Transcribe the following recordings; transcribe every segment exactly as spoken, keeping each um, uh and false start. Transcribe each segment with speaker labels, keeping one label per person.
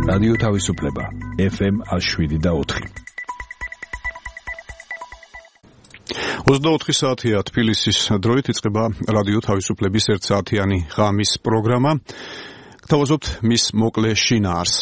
Speaker 1: რადიო თავისუფლება ეფ ემ შვიდი და ოთხი.
Speaker 2: ოცდაოთხი საათია თბილისის დროით იწყება რადიო თავისუფლების ერთსაათიანი ღამის პროგრამა. გთავაზობთ მის მოკლე შინაარს.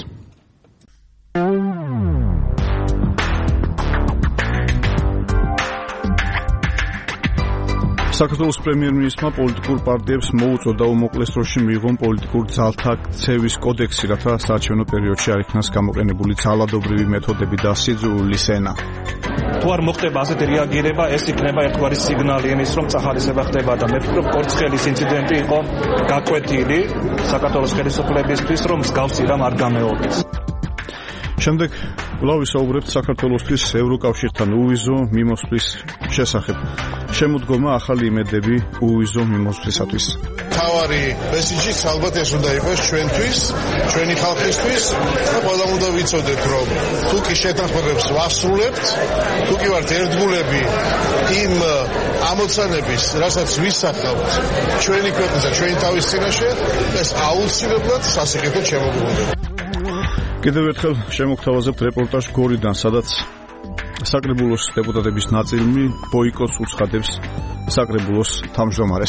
Speaker 2: საქართველოს პრემიერ-მინისტრმა პოლიტიკურ პარტიებს მოუწოდა უმოკლეს დროში მიიღონ პოლიტიკურ ძალთა ქცევის კოდექსი, რათა საარჩევნო პერიოდში არ იქნას გამოყენებული ძალადობრივი მეთოდები და სიძულვილის ენა.
Speaker 3: თუ არ მოხდება ასეთი რეაგირება, ეს იქნება ერთგვარი სიგნალი იმის, რომ წახალისება ხდება და მე ვფიქრობ, კორცხელის ინციდენტი იყო გაკვეთილი საქართველოს ხელისუფლებისთვის, რომ მსგავსი რამ არ გამეორდეს.
Speaker 2: შემდეგ კვლავ ვისაუბრებთ საქართველოსთვის ევროკავშირთან უვიზო მიმოსვლის შესახებ. შემოდგომა ახალი იმედები უვიზო მიმოსვლისათვის.
Speaker 4: თავარი მესიჯიც ალბათ ეს უნდა იყოს ჩვენთვის, ჩვენი ხალხისთვის და ყველამ უნდა ვიცოდეთ, რომ თუ კი შეთანხმებებს ვასრულებთ, თუ კი ვართ ერთგულები იმ ამოცანების, რასაც ვისახავთ ჩვენი ქვეყნის და ჩვენი თავის წინაშე, ეს აუცილებლად სასიკეთოდ შემოგვიყვება.
Speaker 2: კიდევ ერთხელ შემოგთავაზებთ რეპორტაჟ გორიდან, სადაც საკრებულოს დეპუტატების ნაწილი ბოიკოტს უცხადებს საკრებულოს თავმჯდომარეს.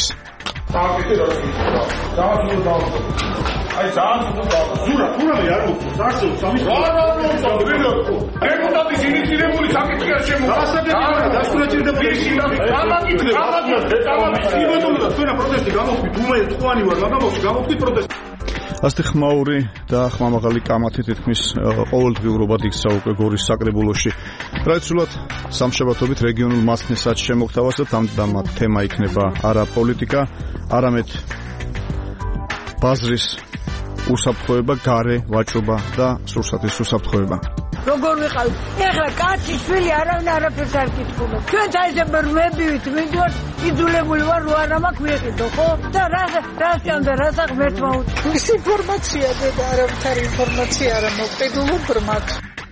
Speaker 5: აი ძალიან სულ ზურა, თუნდაც არ მოხდა. საშო, სამი. რა რა რა, დეპუტატის ინიციირებული საკითხია შემოვა. დასადებია, დასკვნაჭირდება ისინა. გამაკითხე, გამაკითხე, გამაკითხე. იმედოვნდა თქვენა პროტესტი გამოხდით, უმე თქვენი ვარ, მაგრამ გამოხდით პროტესტი.
Speaker 2: ასეთი ხმაური და ხმამაღალი კამათი თითქმის ყოველდღიურობად იქცა უკვე გორის საკრებულოში. ტრადიციულად სამშაბათობით რეგიონულ მასწავლებელსაც შემოგთავაზებთ, ამ თემა იქნება არა პოლიტიკა, არამედ ბაზრის უსაფრთხოება, გარე ვაჭრობა და სურსათის უსაფრთხოება.
Speaker 6: როგორ ვიყავით? ეხლა კაცი შვილი არავინ არაფერს არ კითხულობს. ჩვენ საერთოდ რმევით ვიდვართ, იძულებული ვარ რო არა მაქვს ვიყიდო, ხო? და რა რასთან და რასახ მერთმა უწევს.
Speaker 7: ის ინფორმაცია და არავითარი ინფორმაცია არ მოვყიდულობ მათ.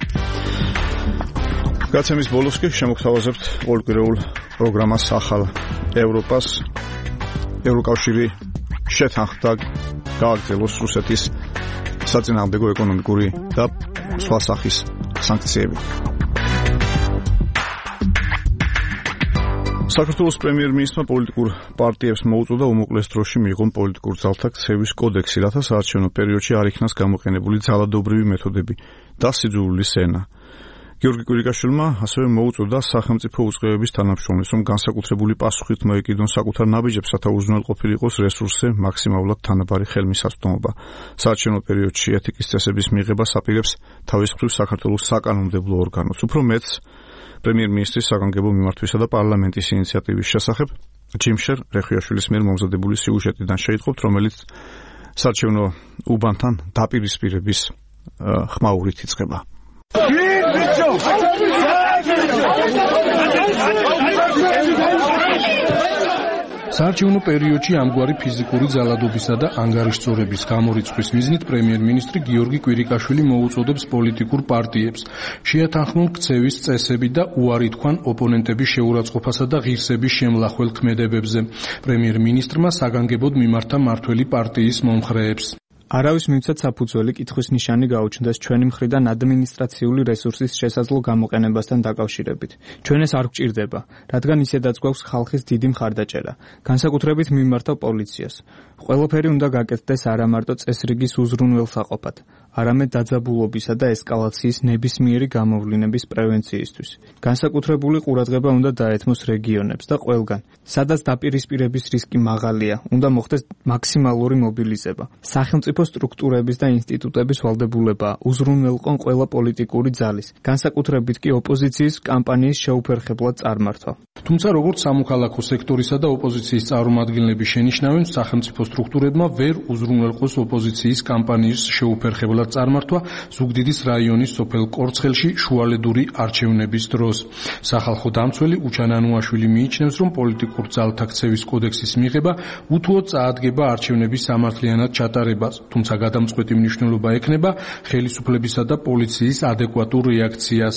Speaker 2: გაცემის ბოლოს კი შემოგთავაზებთ პოლიტიკურ პროგრამას ახალ ევროპას. ევროკავშირი შეთანხმდა გააგრძელოს რუსეთის საწინააღმდეგო ეკონომიკური და სხვა სახის სანქციები. საქართველოს პრემიერ-მინისტრმა პოლიტიკურ პარტიებს მოუწოდა უმოკლეს დროში მიიღონ პოლიტიკურ ძალთა ქცევის კოდექსი, რათა საარჩევნო პერიოდში არ იქნას გამოყენებული ძალადობრივი მეთოდები და სიძულვილის ენა. გიორგი კვირიკაშვილმა ასევე მოუწოდა სახელმწიფო უწყებების თანამშრომლებს, რომ განსაკუთრებული პასუხით მოეკიდონ საკუთარ ნაბიჯებს, რათა უზრუნველყოფილი იყოს რესურსზე მაქსიმალურად თანაბარი ხელმისაწვდომობა. საარჩევნო პერიოდში ეთიკის წესების მიღებას აპირებს თავის მხრივ საქართველოს საკანონმდებლო ორგანოს. უფრო მეტს პრემიერ-მინისტრის საგანგებო მიმართვისა და პარლამენტის ინიციატივის შესახებ ჯიმშერ რეხვიაშვილის მიერ მომზადებული სიუჟეტიდან შეიტყობთ, რომელიც საარჩევნო უბანთან დაპირისპირების ხმაურით იწყება.
Speaker 8: საარჩევნო პერიოდში ამგვარი ფიზიკური ძალადობისა და ანგარიშწორების გამორიცხვის მიზნით პრემიერ-მინისტრი გიორგი კვირიკაშვილი მოუწოდებს პოლიტიკურ პარტიებს შეათანხმონ ქცევის წესები და უარი თქვან ოპონენტების შეურაცხყოფასა და ღირსების შემლახველ ქმედებებზე. პრემიერ-მინისტრმა საგანგებოდ მიმართა მართველი პარტიის მომხრეებს.
Speaker 9: არავის მივცათ საფუძველი კითხვის ნიშანი გაუჩნდეს ჩვენი მხრიდან ადმინისტრაციული რესურსის შესაძლო გამოყენებასთან დაკავშირებით. ჩვენ ეს არ გვჭირდება, რადგან ისედაც გვაქვს ხალხის დიდი მხარდაჭერა. განსაკუთრებით მიმართა პოლიციას. ყველაფერი უნდა გაკეთდეს არა მარტო წესრიგის უზრუნველსაყოფად, არამედ დაძაბულობისა და ესკალაციის ნებისმიერი გამოვლინების პრევენციისთვის. განსაკუთრებული ყურადღება უნდა დაეთმოს რეგიონებს და ყველგან, სადაც დაპირისპირების რისკი მაღალია, უნდა მოხდეს მაქსიმალური მობილიზება. სახელმწიფო სტრუქტურების და ინსტიტუტების ვალდებულებაა უზრუნველყონ ყველა პოლიტიკური ძალის, განსაკუთრებით კი ოპოზიციის კამპანიის შეუფერხებლად წარმართვა.
Speaker 8: თუმცა როგორც სამოქალაქო სექტორისა და ოპოზიციის წარმომადგენლები შენიშნავენ, სახელმწიფო სტრუქტურებმა ვერ უზრუნველყოს ოპოზიციის კამპანიის შეუფერხებლად წარმართვა ზუგდიდის რაიონის სოფელ კორცხელში შუალედური არჩევნების დროს. სახალხო დამცველი უჩან ანუაშვილი მიიჩნევს, რომ პოლიტიკურ ძალთა ქცევის კოდექსის მიღება უთუოდ წაადგება არჩევნების სამართლიანად ჩატარებას, თუმცა გადამწყვეტი მნიშვნელობა ექნება ხელისუფლებისა და პოლიციის ადეკვატურ რეაქციას.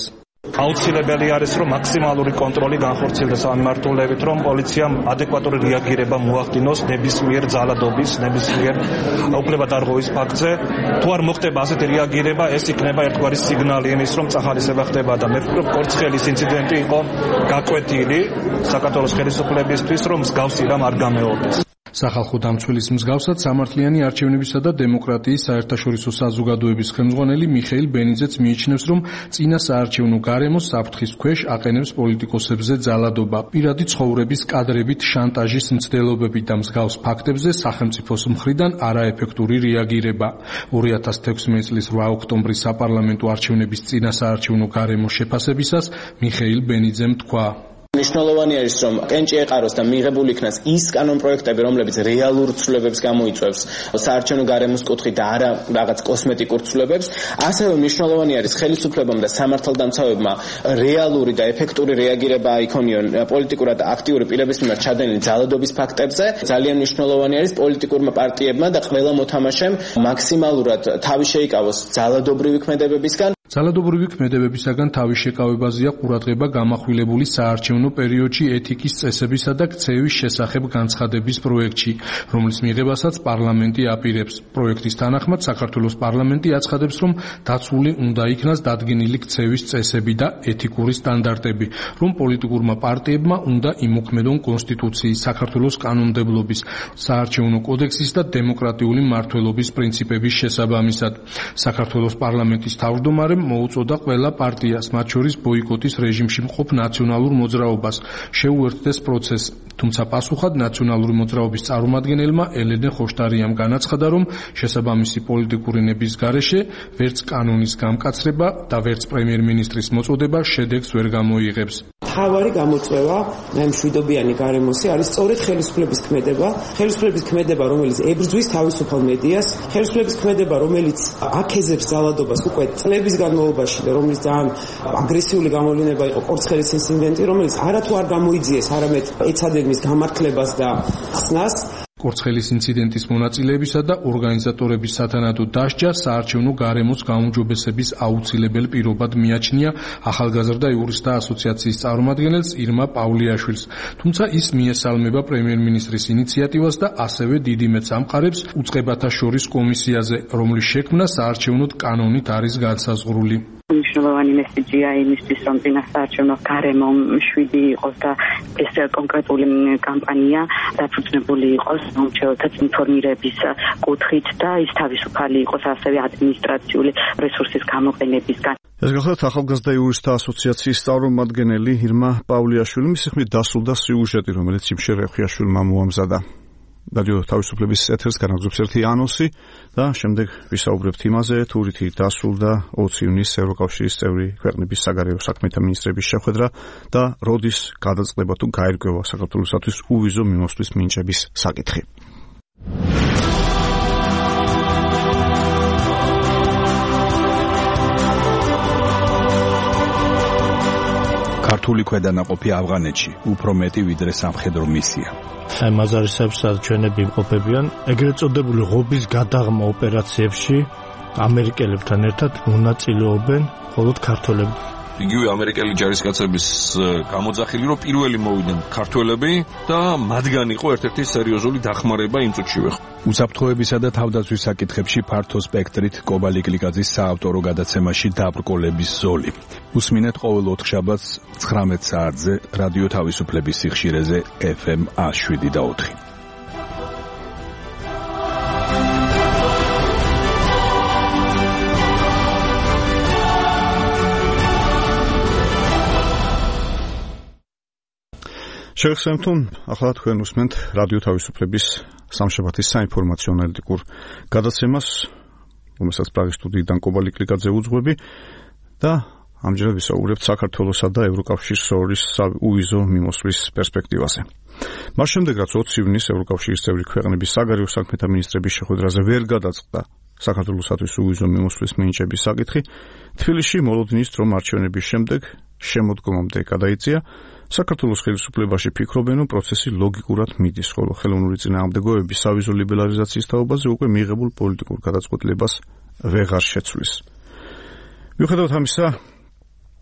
Speaker 3: აუცილებელი არის, რომ მაქსიმალური კონტროლი განხორციელდეს ამ მიმართულებით, რომ პოლიციამ ადეკვატური რეაგირება მოახდინოს ნებისმიერ ძალადობის, ნებისმიერ უფლებადარღვევის ფაქტზე. თუ არ მოხდება ასეთი რეაგირება, ეს იქნება ერთგვარი სიგნალი იმის, რომ წახალისება ხდება და მე ვფიქრობ, კორცხელის ინციდენტი იყო გაკვეთილი საქართველოს ხელისუფლებისთვის, რომ მსგავსი რამ არ გამეორდეს.
Speaker 8: სახალხო დამცველის მსგავსად სამართლიანი არჩევნებისა და დემოკრატიის საერთაშორისო საზოგადოების ხელმძღვანელი მიხეილ ბენიძეც მიიჩნევს, რომ წინა საარჩევნო გარემოს საფრთხის ქვეშ აყენებს პოლიტიკოსებზე ძალადობა, პირადი ცხოვრების კადრებით შანტაჟის მცდელობები და მსგავს ფაქტებზე სახელმწიფოს მხრიდან არაეფექტური რეაგირება. ორი ათას თექვსმეტი წლის რვა ოქტომბრის საპარლამენტო არჩევნების წინა საარჩევნო გარემოს შეფასებისას მიხეილ ბენიძემ თქვა:
Speaker 10: მნიშვნელოვანი არის, რომ კენჭი ეყაროს და მიღებული იქნას ის კანონპროექტები, რომლებიც რეალურ ცვლილებებს გამოიწვევს საარჩევნო გარემოს კუთხით და არა რაღაც კოსმეტიკურ ცვლილებებს. ასევე მნიშვნელოვანი არის ხელისუფლებამ და სამართალდამცავებმა რეალური და ეფექტური რეაგირება აიქონიონ პოლიტიკურად აქტიური პირების მიმართ ჩადენილი ძალადობის ფაქტებზე. ძალიან მნიშვნელოვანი არის პოლიტიკურმა პარტიებმა და ყველა მოთამაშემ მაქსიმალურად თავი შეიკავოს ძალადობრივი ქმედებებისგან.
Speaker 8: ძალადობრივი ქმედებებისაგან თავის შეკავებაზეა ყურადღება გამახვილებული საარჩევნო პერიოდში ეთიკის წესებისა და ქცევის შესახებ განცხადების პროექტში, რომლის მიღებასაც პარლამენტი აპირებს. პროექტის თანახმად საქართველოს პარლამენტი აცხადებს, რომ დაცული უნდა იქნას დადგენილი ქცევის წესები და ეთიკური სტანდარტები, რომ პოლიტიკურმა პარტიებმა უნდა იმოქმედონ კონსტიტუციის, საქართველოს კანონმდებლობის, საარჩევნო კოდექსის და დემოკრატიული მმართველობის პრინციპების შესაბამისად. საქართველოს პარლამენტის თავმჯდომარე მოუწოდა ყველა პარტიას, მათ შორის ბოიკოტის რეჟიმში მყოფ ნაციონალურ მოძრაობას, შეუერთდეს პროცესს. თუმცა პასუხად ნაციონალური მოძრაობის წარმომადგენელმა ელენე ხოშტარიამ განაცხადა, რომ შესაბამისი პოლიტიკური ნების გარეშე ვერც კანონის გამკაცრება და ვერც პრემიერ-მინისტრის მოწოდება შედეგს ვერ გამოიღებს.
Speaker 11: მთავარი გამოწვევა მშვიდობიანი გარემოსი არის სწორედ ხელისუფლების ქმედება, ხელისუფლების ქმედება, რომელიც ებრძვის თავისუფალ მედიას, ხელისუფლების ქმედება, რომელიც აქეზებს ძალადობას უკვე წლების განმავლობაში და რომლის ძალიან აგრესიული გამოვლინება იყო კორცხელის ინციდენტი, რომელიც არათუ არ გამოიძიეს, არამედ ეცადნენ მის გამართლებას და ხსნას.
Speaker 8: კორცხელის ინციდენტის მონაწილეებისა და ორგანიზატორების სათანადო დასჯა საარჩევნო გარემოს გაუმჯობესების აუცილებელ პირობად მიაჩნია ახალგაზრდა იურისტთა ასოციაციის წარმომადგენელს ირმა პავლიაშვილს. თუმცა ის მიესალმება პრემიერ-მინისტრის ინიციატივას და ასევე დიდი მეტს ამყარებს უწყებათა შორის კომისიაზე, რომლის შექმნა საარჩევნოდ კანონით არის განსაზღვრული.
Speaker 12: მნიშვნელოვანი მესიჯია იმისთვის, რომ წინა საარჩევნო გარემო მშვიდი იყოს და ეს კონკრეტული კამპანია დაფუძნებული იყოს მომხრეთა ინფორმირების კუთხით და ის თავისუფალი იყოს ასევე ადმინისტრაციული რესურსის გამოყენებისგან.
Speaker 2: ეს გახლავთ ახალგაზრდა იურისტთა ასოციაციის წარმომადგენელი ირმა პავლიაშვილი, მისი ხმით დასრულდა სიუჟეტი, რომელიც იმშე რეხვიაშვილმა მოამზადა. რადიო თავისუფლების ეთერს განაგზობს ერთი ანონსი და შემდეგ ვისაუბრებთ იმაზე, თუ რითი დასრულდა ოცი ივნისს ევროკავშირის წევრი ქვეყნების საგარეო საქმეთა მინისტრების შეხვედრა და როდის გადაწყდება თუ გაირკვევა საქართველოსთვის უვიზო მიმოსვლის მინიჭების საკითხი.
Speaker 1: ქართული ქვედანაყოფი ავღანეთში უფრო მეტი ვიდრე სამხედრო მისია.
Speaker 13: აი მაზარისეებს ჩვენები იმყოფებიან ეგრეთ წოდებული ღობის გადაღმა ოპერაციებში ამერიკელებთან ერთად მონაწილეობენ მხოლოდ ქართველები.
Speaker 14: იგივე ამერიკელი ჯარისკაცების გამოძახილი, რომ პირველი მოვიდნენ ქართველები და მათგან იყო ერთ-ერთი სერიოზული დახმარება იმ წუთშივე.
Speaker 1: უსაფრთხოებისა და თავდაცვის საკითხებში ფართო სპექტრით კობალი კლიკაძის საავტორო გადაცემაში დაბრკოლების ზოლი. უსმინეთ ყოველ ოთხშაბათს ცხრამეტ საათზე რადიო თავისუფლების სიხშირეზე ეფ ემ შვიდი და ოთხი.
Speaker 2: შეგხსენებთ, ახლა თქვენ უსმენთ რადიო თავისუფლების სამშაბათის საინფორმაციო ანალიტიკურ გადაცემას, რომელსაც პრაღის სტუდიიდან კობალი კლიკაძე უძღვები და ამჯერად ვისაუბრებთ საქართველოსა და ევროკავშირის შორის უვიზო მიმოსვლის პერსპექტივაზე. მას შემდეგ, რაც ოცი ივნისს ევროკავშირის წევრი ქვეყნების საგარეო საქმეთა მინისტრების შეხვედრაზე ვერ გადაწყდა საქართველოსთვის უვიზო მიმოსვლის მინიჭების საკითხი, თბილისში მოლოდინის დრო არჩევნების შემდეგ შემოდგომამდე გადაიწია. საქართველოს ხელისუფლებაში ფიქრობენ, რომ პროცესი ლოგიკურად მიდის, ხოლო ხელოვნური წინააღმდეგობები სავიზო ლიბერალიზაციის თაობაზე უკვე მიღებულ პოლიტიკურ გადაწყვეტილებას ვეღარ შეცვლის. მიუხედავად ამისა,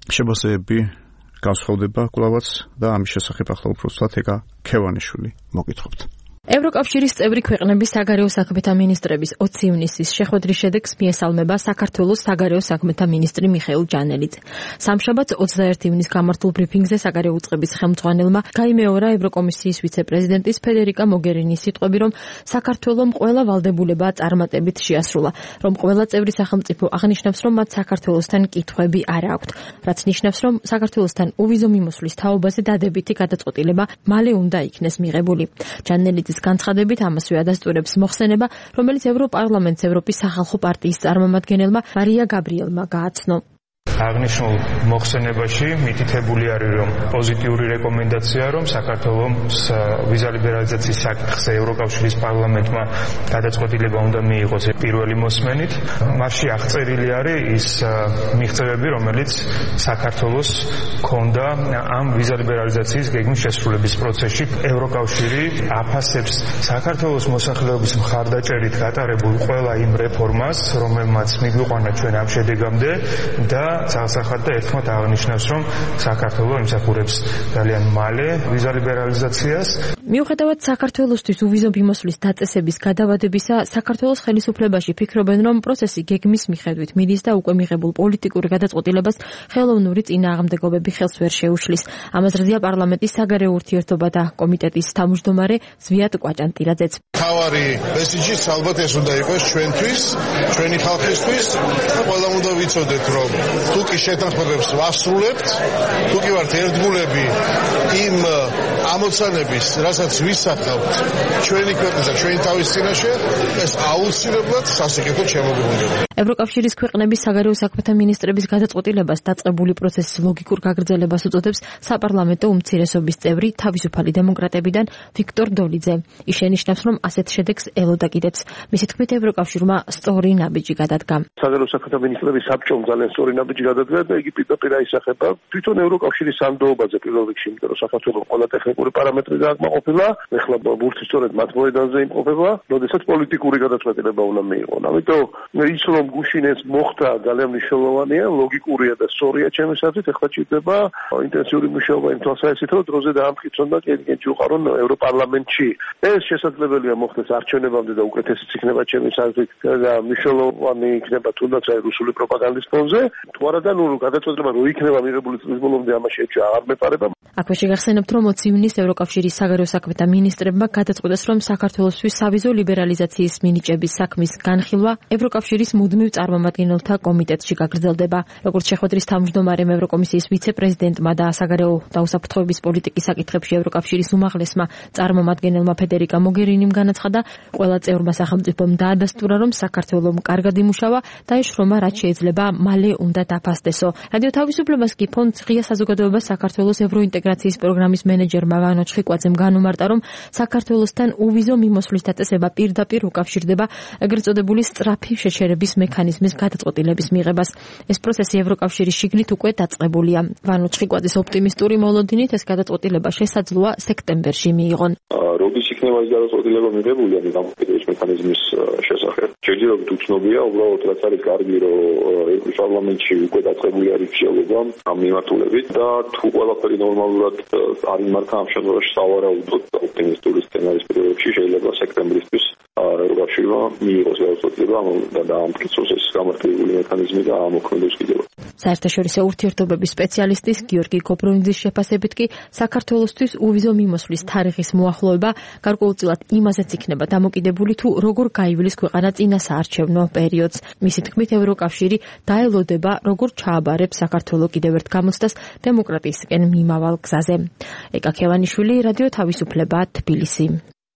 Speaker 2: შებასებები განსხვავდება კვლავაც და ამის შესახებ ახლა უფრო სწრაფად ეკა ქევანიშვილი მოგითხრობთ.
Speaker 15: ევროკავშირის წევრი ქვეყნების საგარეო საქმეთა მინისტრების ოცი ივნისის შეხვედრის შედეგს მიესალმება საქართველოს საგარეო საქმეთა მინისტრი მიხეილ ჯანელიძე. სამშაბათს ოცდაერთი ივნის გამართულ ბრიფინგზე საგარეო უწყების ხელმძღვანელმა გაიმეორა ევროკომისიის ვიცე-პრეზიდენტის ფედერიკა მოგერინის სიტყვები, რომ საქართველომ ყველა ვალდებულება წარმატებით შეასრულა, რომ ყველა წევრი სახელმწიფო აღნიშნავს, რომ მათ საქართველოსთან კითხვები არ აქვთ, რაც ნიშნავს, რომ საქართველოსთან უვიზო მიმოსვლის თაობაზე დადებითი გადაწყვეტილება მალე უნდა იქნეს მიღებული. ჯანელიძე განცხადებით ამასვე ადასტურებს მოხსენება, რომელიც ევროპარლამენტს ევროპის სახალხო პარტიის წარმომადგენელმა მარია გაბრიელმა გააცნო.
Speaker 16: აღნიშნულ მოხსენებაში მითითებული არის, რომ პოზიტიური რეკომენდაცია, რომ საქართველოს ვიზა ლიბერალიზაციის საკითხზე ევროკავშირის პარლამენტმა გადაწყვეტილება უნდა მიიღოს პირველი მოსმენით. მასში აღწერილი არის ის მიღწევები, რომელიც საქართველოს ჰქონდა ამ ვიზა ლიბერალიზაციის გეგმის შესრულების პროცესში. ევროკავშირი აფასებს საქართველოს მოსახლეობის მხარდაჭერით გატარებულ ყველა იმ რეფორმას, რომელმაც მიგვიყვანა ჩვენ ამ შედეგამდე და წასახად და ერთხმად აღნიშნავს, რომ საქართველოს იმსახურებს ძალიან მალე ვიზა ლიბერალიზაციას.
Speaker 15: მიუხედავად საქართველოსთვის უვიზო მიმოსვლის დაწესების გადავადებისა, საქართველოს ხელისუფლებაში ფიქრობენ, რომ პროცესი გეგმის მიხედვით მიდის და უკვე მიღებულ პოლიტიკურ გადაწყვეტილებას ხელოვნური წინააღმდეგობები ხელს ვერ შეუშლის. ამაზრზეა პარლამენტის საგარეო ურთიერთობათა კომიტეტის თავმჯდომარე ზვიად კვაჭანტირაძეც.
Speaker 4: თავარი მესიჯიც ალბათ ეს უნდა იყოს ჩვენთვის, ჩვენი ხალხისთვის და ყველა უნდა ვიცოდეთ, რომ თუ კი შეთანხმებებს ვასრულებთ, თუ კი ვართ ერთგულები იმ ამოცანების, რასაც ვისახავთ ჩვენი ქვეყნის და ჩვენი თავის წინაშე, ეს აუცილებლად სასიკეთოდ შემოგვიყვება.
Speaker 15: ევროკავშირის ქვეყნების საგარეო საქმეთა მინისტრების გადაწყვეტილებას დაწყებული პროცესის ლოგიკურ გაგრძელებას უწოდებს საპარლამენტო უმცირესობის წევრი თავისუფალი დემოკრატებიდან ვიქტორ დოლიძე. ის შენიშნავს, რომ ასეთ შედეგს ელოდა კიდეც. მისი თქმით, ევროკავშირმა სწორი ნაბიჯი გადადგა.
Speaker 17: საგარეო საქმეთა მინისტრების საბჭომ ძალიან სწორი ნაბიჯი გადადგა და იგი პირდაპირ აისახება თვითონ ევროკავშირის სანდოობაზე პირველ რიგში, იმიტომ რომ საქართველოს ყველა ტექნიკური პარამეტრი დააკმაყოფილა, ეხლა ბურთი სწორედ მათ მოედანზე იმყოფება, როდესაც პოლიტიკური გადაწყვეტილება უნდა მიიღონ. ამიტომ ის რომ გუშინ ეს მოხდა ძალიან მნიშვნელოვანია, ლოგიკურია და სწორია ჩემის აზრით, ეხლა ჭირდება ინტენსიური მუშაობა იმ თვალსაზრისით, რომ დროზე დაამტკიცონ და კენკენჭი უყარონ ევროპარლამენტში. ეს შესაძლებელია მოხდეს არჩევნებამდე და უკეთესიც იქნება ჩემის აზრით და მნიშვნელოვანი იქნება თუნდაც აი რუსული პროპაგანდის ფონზე. თუ არა და ნუ გადაწყვეტილება რო იქნება მიღებული წლის ბოლომდე ამაში ეჭვი აღარ მეპარება.
Speaker 15: აქვე შეგახსენებთ, რომ ოცი ივნისს ევროკავშირის საგარეო საქმეთა მინისტრებმა გადაწყვეტეს, რომ საქართველოსთვის სავიზო ლიბერალიზაციის მინიჭების საქმის განხილვა ევროკავშირის მუდმივ წარმომადგენელთა კომიტეტში გაგრძელდება. როგორც შეხვედრის თავმჯდომარემ ევროკომისიის ვიცე-პრეზიდენტმა და საგარეო და უსაფრთხოების პოლიტიკის საკითხებში ევროკავშირის უმაღლესმა წარმომადგენელმა ფედერიკა მოგერინიმ განაცხადა, ყველა წევრმა სახელმწიფომ დაადასტურა, რომ საქართველოს კარგად იმუშავა და ეს შრომა რაც შეიძლება მალე უნდა დაფასდესო. რადიო თავისუფლებას კი ფონდ ღია საზოგადოება საქართველოს ევროინტეგრაციის პროგრამის მენეჯერმა ვანო ჩხიკვაძემ განუმარტა, რომ საქართველოსთან უვიზო მიმოსვლის დაწესება პირდაპირ უკავშირდება ეგრეთ წოდებული სწრაფი შეჩერების მექანიზმის გადაწყვეტილების მიღებას. ეს პროცესი ევროკავშირის შიგნით უკვე დაწყებულია. ვანო ჩხიკვაძის ოპტიმისტური მოლოდინით ეს გადაწყვეტილება შესაძლოა სექტემბერში მიიღონ.
Speaker 17: როდის იქნება ეს გადაწყვეტილება მიღებული ამ დამოკიდების მექანიზმის შესახებ? ჯერჯერობით უცნობია, უბრალოდ რაც არის კარგი, რომ ევროპის პარლამენტში უკვე დაწყებული არის მშენებლობა ამ მიმართულებით და თუ ყველაფერი ნორმალურად არ იმართა ამ შემთხვევაში სავარაუდოდ ოპტიმისტური სცენარის პირობებში შეიძლება სექტემბრისთვის ევროკავშირმა მიიღოს გადაწყვეტილება და დაამტკიცოს ეს გამართლებული მექანიზმი და ამოქმედოს კიდევ.
Speaker 15: საერთაშორისო ურთიერთობების სპეციალისტის გიორგი კოპრონიძის შეფასებით კი საქართველოსთვის უვიზო მიმოსვლის თარიღის მოახლოება გარკვეულწილად იმაზეც იქნება დამოკიდებული, თუ როგორ გაივლის ქვეყანა წინა საარჩევნო პერიოდს. მისი თქმით, ევროკავშირი დაელოდება, როგორ ჩააბარებს საქართველოს კიდევ ერთ გამოცდას დემოკრატიისკენ მიმავალ გზაზე. ეკა ქევანიშვილი, რადიო თავისუფლება, თბილისი.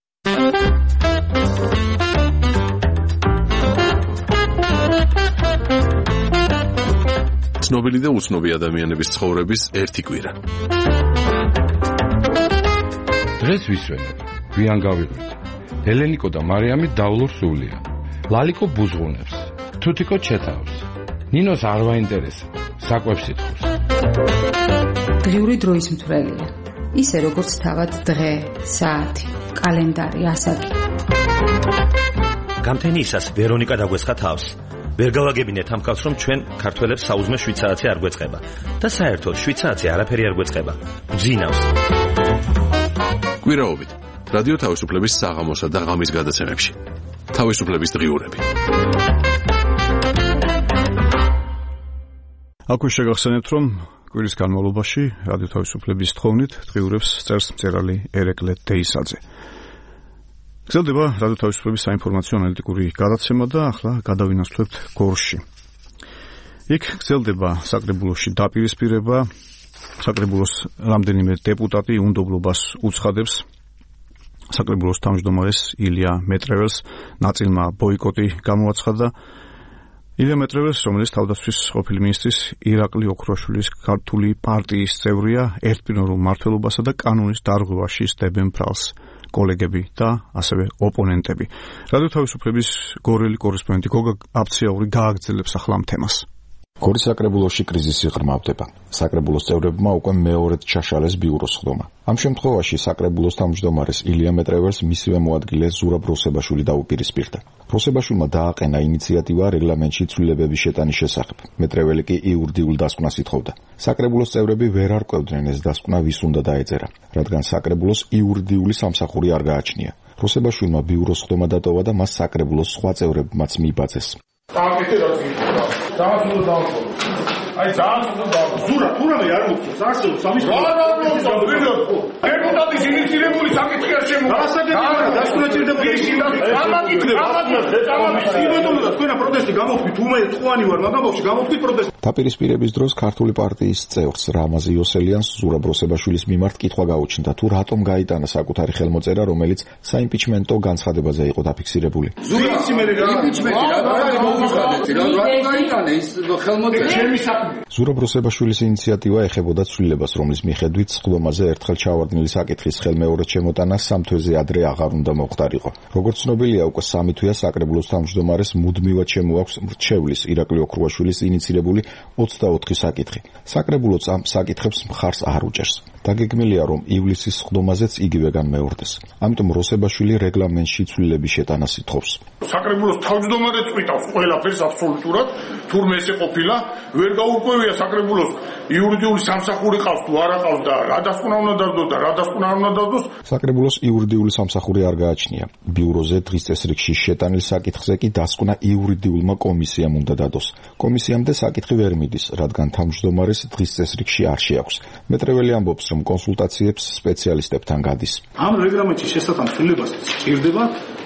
Speaker 18: ცნობილი და უცნობი ადამიანების ცხოვრების ერთი კვირა.
Speaker 19: დღეს ვისვენებ, გვიან გავიღვით. ელენიკო და მარიამი დავლურ სულია. ლალიკო ბუზღუნებს, თუთიკო ჩეთავს. ნინოს არ ვაინტერესა, საკვებს ითხოვს.
Speaker 20: დღიური დროის მთვრელია. ისე როგორც თავად დღე, საათი, კალენდარი, ასაკი.
Speaker 21: გამთენიისას ვერონიკა დაგვესხა თავს. ვერ გავაგებინეთ ამ კაცს, რომ ჩვენ ქართველებს საუზმე შვიდ საათი არ გვეწყება. და საერთოდ შვიდ საათი არაფერი არ გვეწყება. გძინავს.
Speaker 18: კვირაობით რადიო თავისუფლების საღამოსა და ღამის გადაცემებში. თავისუფლების დღიურები.
Speaker 2: აქვე შეგახსენებთ, რომ კვირის განმავლობაში რადიო თავისუფლების თხოვნით დღიურებს წერს მწერალი ერეკლე დეისაძე. გრძელდება რადიო თავისუფლების საინფორმაციო ანალიტიკური გადაცემა და ახლა გადავინაცვლებთ გორში. იქ გრძელდება საკრებულოში დაპირისპირება. საკრებულოს რამდენიმე დეპუტატი უნდობლობას უცხადებს საკრებულოს თავმჯდომარეს ილია მეტრეველს, ნაწილმა ბოიკოტი გამოაცხადა. ილია მეტრეველს, რომელიც თავდაცვის ყოფილი მინისტრის ირაკლი ოქროაშვილის ქართული პარტიის წევრია, ერთპიროვნულ მმართველობასა და კანონის დარღვევაში სდებენ ფრალს კოლეგები და ასევე ოპონენტები. რადიო თავისუფლების გორელი კორესპონდენტი გოგა აფციაური გააგრძელებს ახლა ამ თემას.
Speaker 22: გორის საკრებულოში კრიზისი ღრმავდება. საკრებულოს წევრებმა უკვე მეორედ ჩაშალეს ბიუროს ხდომა. ამ შემთხვევაში საკრებულოს თავმჯდომარეს ილია მეტრეველს მისივე მოადგილე ზურაბ როსებაშვილი დაუპირისპირდა. როსებაშვილმა დააყენა ინიციატივა რეგლამენტში ცვლილებების შეტანის შესახებ. მეტრეველი კი იურიდიულ დასკვნას ითხოვდა. საკრებულოს წევრები ვერ არკვევდნენ ეს დასკვნა ვის უნდა დაეწერა, რადგან საკრებულოს იურიდიული სამსახური არ გააჩნია. როსებაშვილმა ბიუროს ხდომა დატოვა და მას საკრებულოს სხვა წევრებმაც მიიბაძეს.
Speaker 5: Tāpēc ir atzīstams. Tāds ir daudz. Ai, tāds ir daudz. Zura, kuram ir jābūt? Sāks jau samis. Rā, rā, rā, rā, rā. Deputātis iniciatīvuli sakitkia šiem. Sakitkia, დასკვნაჭირდა ფიში და ამაკითხება. ამაკითხება. თქვენ პროტესტი გამოვხდით, უმე წვანი ვარ, მაგრამ ბავშვი გამოვხდით პროტესტი.
Speaker 22: დაპირისპირების დროს ქართული პარტიის წევრს რამაზი იოსელიანს ზურაბ როსებაშვილის მიმართ კითხვა გაუჩნდა, თუ რატომ გაიტანა საკუთარი ხელმოწერა, რომელიც საიმპიჩმენტო განცხადებაზე იყო დაფიქსირებული.
Speaker 5: ზურაბ იმპიჩმენტი რა
Speaker 22: ზურაბ როსებაშვილის ინიციატივა ეხებოდა ცვლილებას, რომლის მიხედვით სხდომაზე ერთხელ ჩავარდნილი საკითხის ხელმეორედ შემოტანა სამ თვეზე ადრე აღარ უნდა მოხდარიყო. როგორც ცნობილია, უკვე სამი თვეა საკრებულოს თავმჯდომარეს მუდმივად შემოაქვს მრჩევლის ირაკლი ოქროაშვილის ინიცირებული ოცდაოთხი საკითხი. საკრებულოც ამ საკითხებს მხარს არ უჭერს. დაგეგმილია, რომ ივლისის სხდომაზეც იგივე განმეორდეს. ამიტომ როსებაშვილი რეგლამენტში ცვლილების შეტანას ითხოვს.
Speaker 5: საკრებულოს თავმჯდომარე წვითავს ყველაფერს აბსოლუტურად, თურმე ესე ყოფილა, ვერ გაურკვევია საკრებულოს იურიდიული სამსახური ყავს თუ არა ყავს და რა დასკვნა უნდა დადოს და რა დასკვნა არ უნდა დადოს.
Speaker 22: საკრებულოს იურიდიული სამსახური არ გააჩნია. ბიუროზე დღის წესრიგში შეტანილ საკითხზე კი დასკვნა იურიდიულმა კომისიამ უნდა დადოს. კომისიამდე საკითხი ვერ მიდის, რადგან თავმჯდომარეს დღის წესრიგში არ შეაქვს. მეტრეველი ამბობს, რომ კონსულტაციებს სპეციალისტებთან გადის.
Speaker 5: ამ რეგლამენტში შესაძლოა ცვლილებას სჭირდება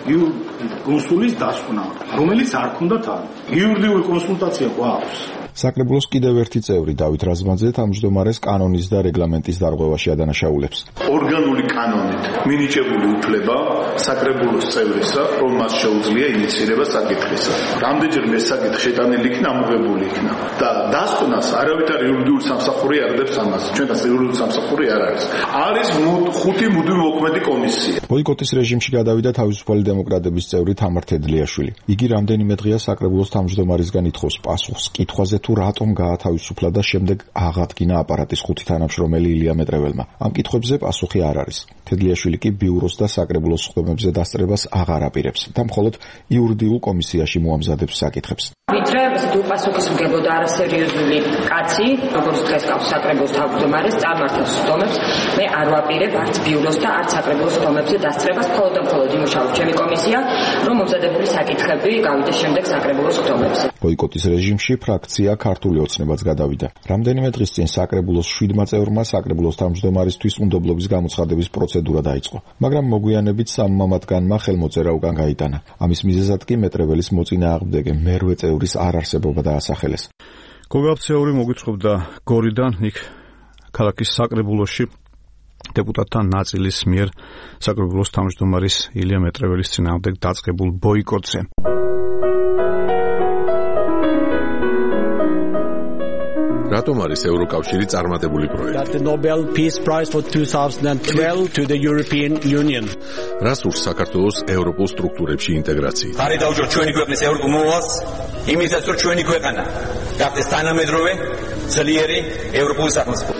Speaker 5: კონსულის დასკვნა, რომელიც არ ქონდათ ამ. იურიდიული კონსულტაცია გვაქვს.
Speaker 22: საკრებულოს კიდევ ერთი წევრი დავით რაზმაძე თავმჯდომარეს კანონის და რეგლამენტის დარღვევაში ადანაშაულებს.
Speaker 23: ორგანული კანონით მინიჭებული უფლება საკრებულოს წევრისა, რომ მას შეუძლია ინიცირება საკითხისა. რამდენჯერ ეს საკითხი შეტანილი იქნა, ამოღებული იქნა და დასკვნას არავითარ იურიდიული სამსახური არ დებს ამას. ჩვენთან იურიდიული სამსახური არ არის. არის ხუთი მუდმივი მოქმედი კომისია.
Speaker 22: ბოიკოტის რეჟიმში გადავიდა თავისუფალი დემოკრატების წევრი თამარ თედლიაშვილი. იგი რამდენიმე დღეა საკრებულოს თავმჯდომარისგან ითხოვს პასუხს კითხვაზე, თუ რატომ გაათავისუფლა და შემდეგ აღადგინა აპარატის ხუთი თანამშრომელი ილია მეტრეველმა. ამ კითხვებზე პასუხი არ არის. თედლიაშვილი კი ბიუროს და საკრებულოს სხდომებზე დასწრებას აღარ აპირებს და მხოლოდ იურიდიულ კომისიაში მოამზადებს საკითხებს.
Speaker 24: ვიდრე ესეთი უპასუხისმგებლო და არასერიოზული კაცი, როგორც დღეს ყავს საკრებულოს თავმჯდომარეს, წარმართავს სხდომებს, მე არ ვაპირებ არც ბიუროს და არც საკრებულოს სხდომებზე დასწრებას, მხოლოდ და მხოლოდ იმუშავებს ჩემი კომისია, რომ მომზადებული საკითხები გავიდეს შემდეგ საკრებულოს სხდომებზე.
Speaker 22: ბოიკოტის რეჟიმში ფრაქცია ქართული ოცნებაც გადავიდა. რამდენიმე დღის წინ საკრებულოს შვიდმა წევრმა საკრებულოს თავმჯდომარისთვის უნდობლობის გამოცხადების პროცედურა დაიწყო, მაგრამ მოგვიანებით სამმა მათგანმა ხელმოწერა უკან გაიტანა. ამის მიზეზად კი მეტრეველის მოწინააღმდეგე მერვე წევრის არარსებობა დაასახელეს.
Speaker 2: გოგაფცეული მოგვითხრობდა გორიდან იქ ქალაქის საკრებულოში დეპუტატთა ნაწილის მიერ საკრებულოს თავმჯდომარის ილია მეტრეველის წინააღმდეგ დაწყებულ ბოიკოტზე.
Speaker 18: რატომ არის ევროკავშირი წარმატებული პროექტი?
Speaker 25: The Nobel Peace Prize for twenty twelve to the European Union.
Speaker 18: რას ურს საქართველოს ევროპულ სტრუქტურებში ინტეგრაცია?
Speaker 26: არის დაუჯო ჩვენი ქვეყნის ევროპულ მოვალს, იმისაც რომ ჩვენი ქვეყანა გახდეს თანამედროვე, ძლიერი ევროპული სახელმწიფო.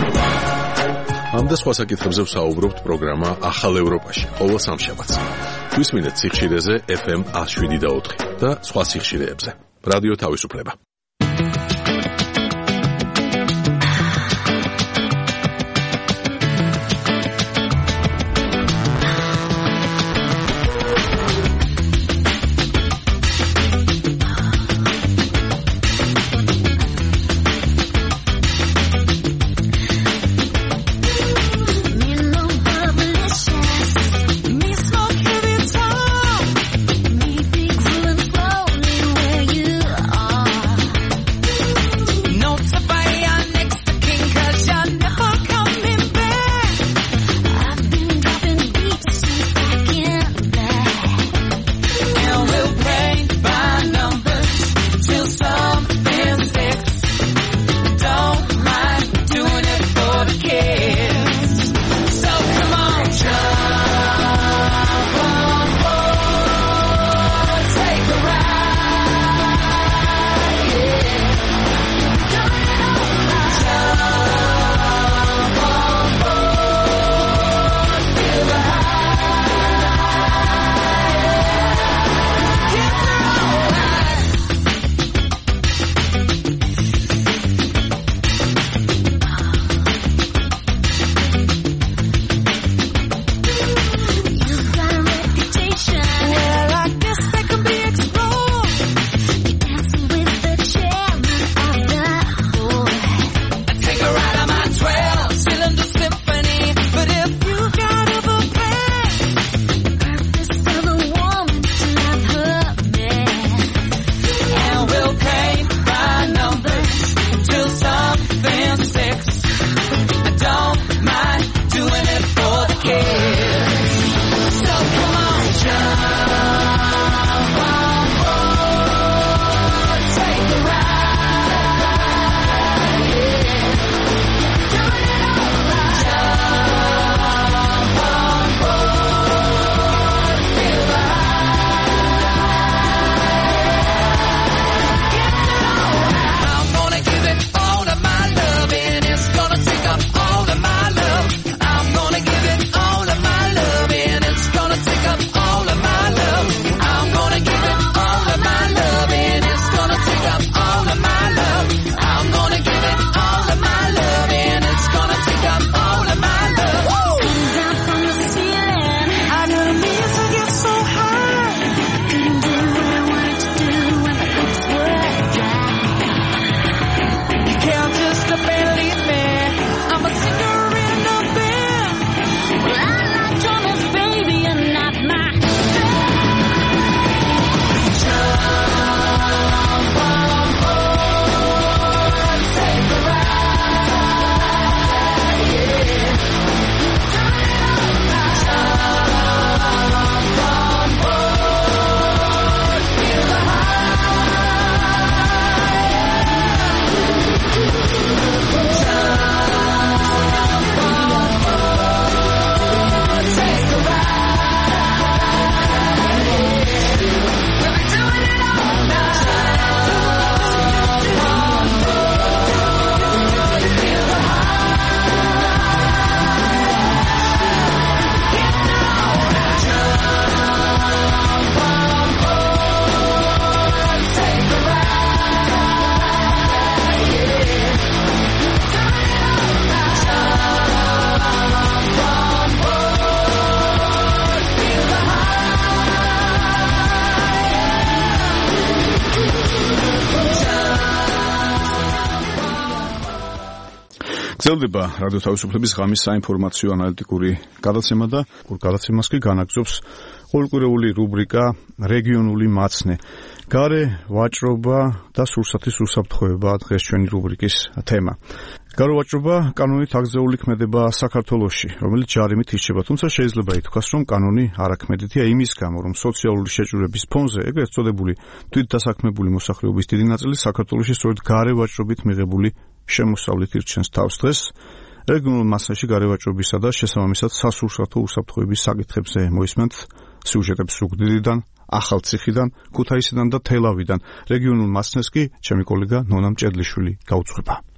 Speaker 18: ამ და სხვა საკითხებზე ვსაუბრობთ პროგრამა ახალ ევროპაში, ყოველ სამშაბათს. გვისმინეთ სიხშირეზე ეფ ემ one oh seven და ოთხი და სხვა სიხშირეებზე. რადიო თავისუფლება.
Speaker 2: გრძელდება რადიო თავისუფლების ღამის საინფორმაციო ანალიტიკური გადაცემა და კურ გადაცემას კი განაგრძობს ყოველკვირეული რუბრიკა რეგიონული მაცნე. გარე ვაჭრობა და სურსათის უსაფრთხოება დღეს ჩვენი რუბრიკის თემა. გარე ვაჭრობა კანონით აკრძალული ქმედება საქართველოში, რომელიც ჯარიმით ირჩება, თუმცა შეიძლება ითქვას, რომ კანონი არაქმედითია იმის გამო, რომ სოციალური შეჭურების ფონზე ეგრეთ წოდებული თვითდასაქმებული მოსახლეობის დიდი ნაწილი საქართველოში სწორედ გარე ვაჭრობით მიღებული შემოსავლით ირჩენს თავს. დღეს რეგიონულ მასში გარე ვაჭრობისა და შესაბამისად სასურსათო უსაფრთხოების საკითხებზე მოისმენთ სიუჟეტებს ზუგდიდიდან, ახალციხიდან, ქუთაისიდან და თელავიდან. რეგიონულ მასნეს კი ჩემი კოლეგა ნონა მჭედლიშვილი გაუძღვება.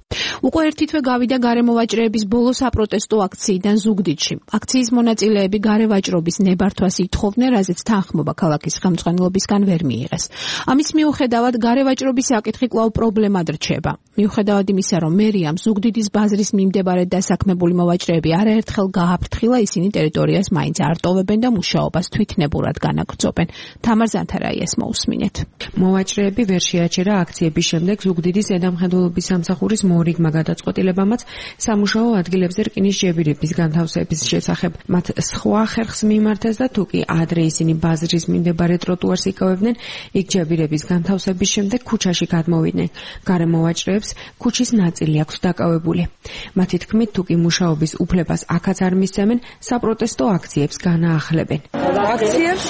Speaker 3: უკვე ერთი თვე გავიდა გარემოვაჭრეების ბოლო საპროტესტო აქციიდან ზუგდიდში. აქციის მონაწილეები გარევაჭრობის ნებართვას ითხოვდნენ, რაზეც თანხმობა ქალაქის ხელმძღვანელობისგან ვერ მიიღეს. ამის მიუხედავად გარევაჭრობის საკითხი კვლავ პრობლემად რჩება. მიუხედავად იმისა, რომ მერიამ ზუგდიდის ბაზრის მიმდებარედ დასაქმებული მოვაჭრეები არაერთხელ გააფრთხილა, ისინი ტერიტორიას მაინც არ ტოვებენ და მუშაობას თვითნებურად განაგრძობენ. თამარ ზანთარაიას მოусმინეთ.
Speaker 6: მოვაჭრეები ვერ შეაჩერა აქციების შემდეგ ზუგდიდის ზედამხედველობის სამსახურის მორიგმა გადაწყვეტილებამაც სამუშაო ადგილებზე რკინის ჯებირების განთავსების შესახებ მათ სხვა ხერხს მიმართეს და თუკი ადრე ისინი ბაზრის მიმდებარე ტროტუარს იკავებდნენ, იქ ჯებირების განთავსების შემდეგ ქუჩაში გადმოვიდნენ. გარემოვაჭრეებს ქუჩის ნაწილი აქვს დაკავებული. მათი თქმით, თუკი მუშაობის უფლებას აქაც არ მისცემენ, საპროტესტო აქციებს განაახლებენ.
Speaker 7: აქციებს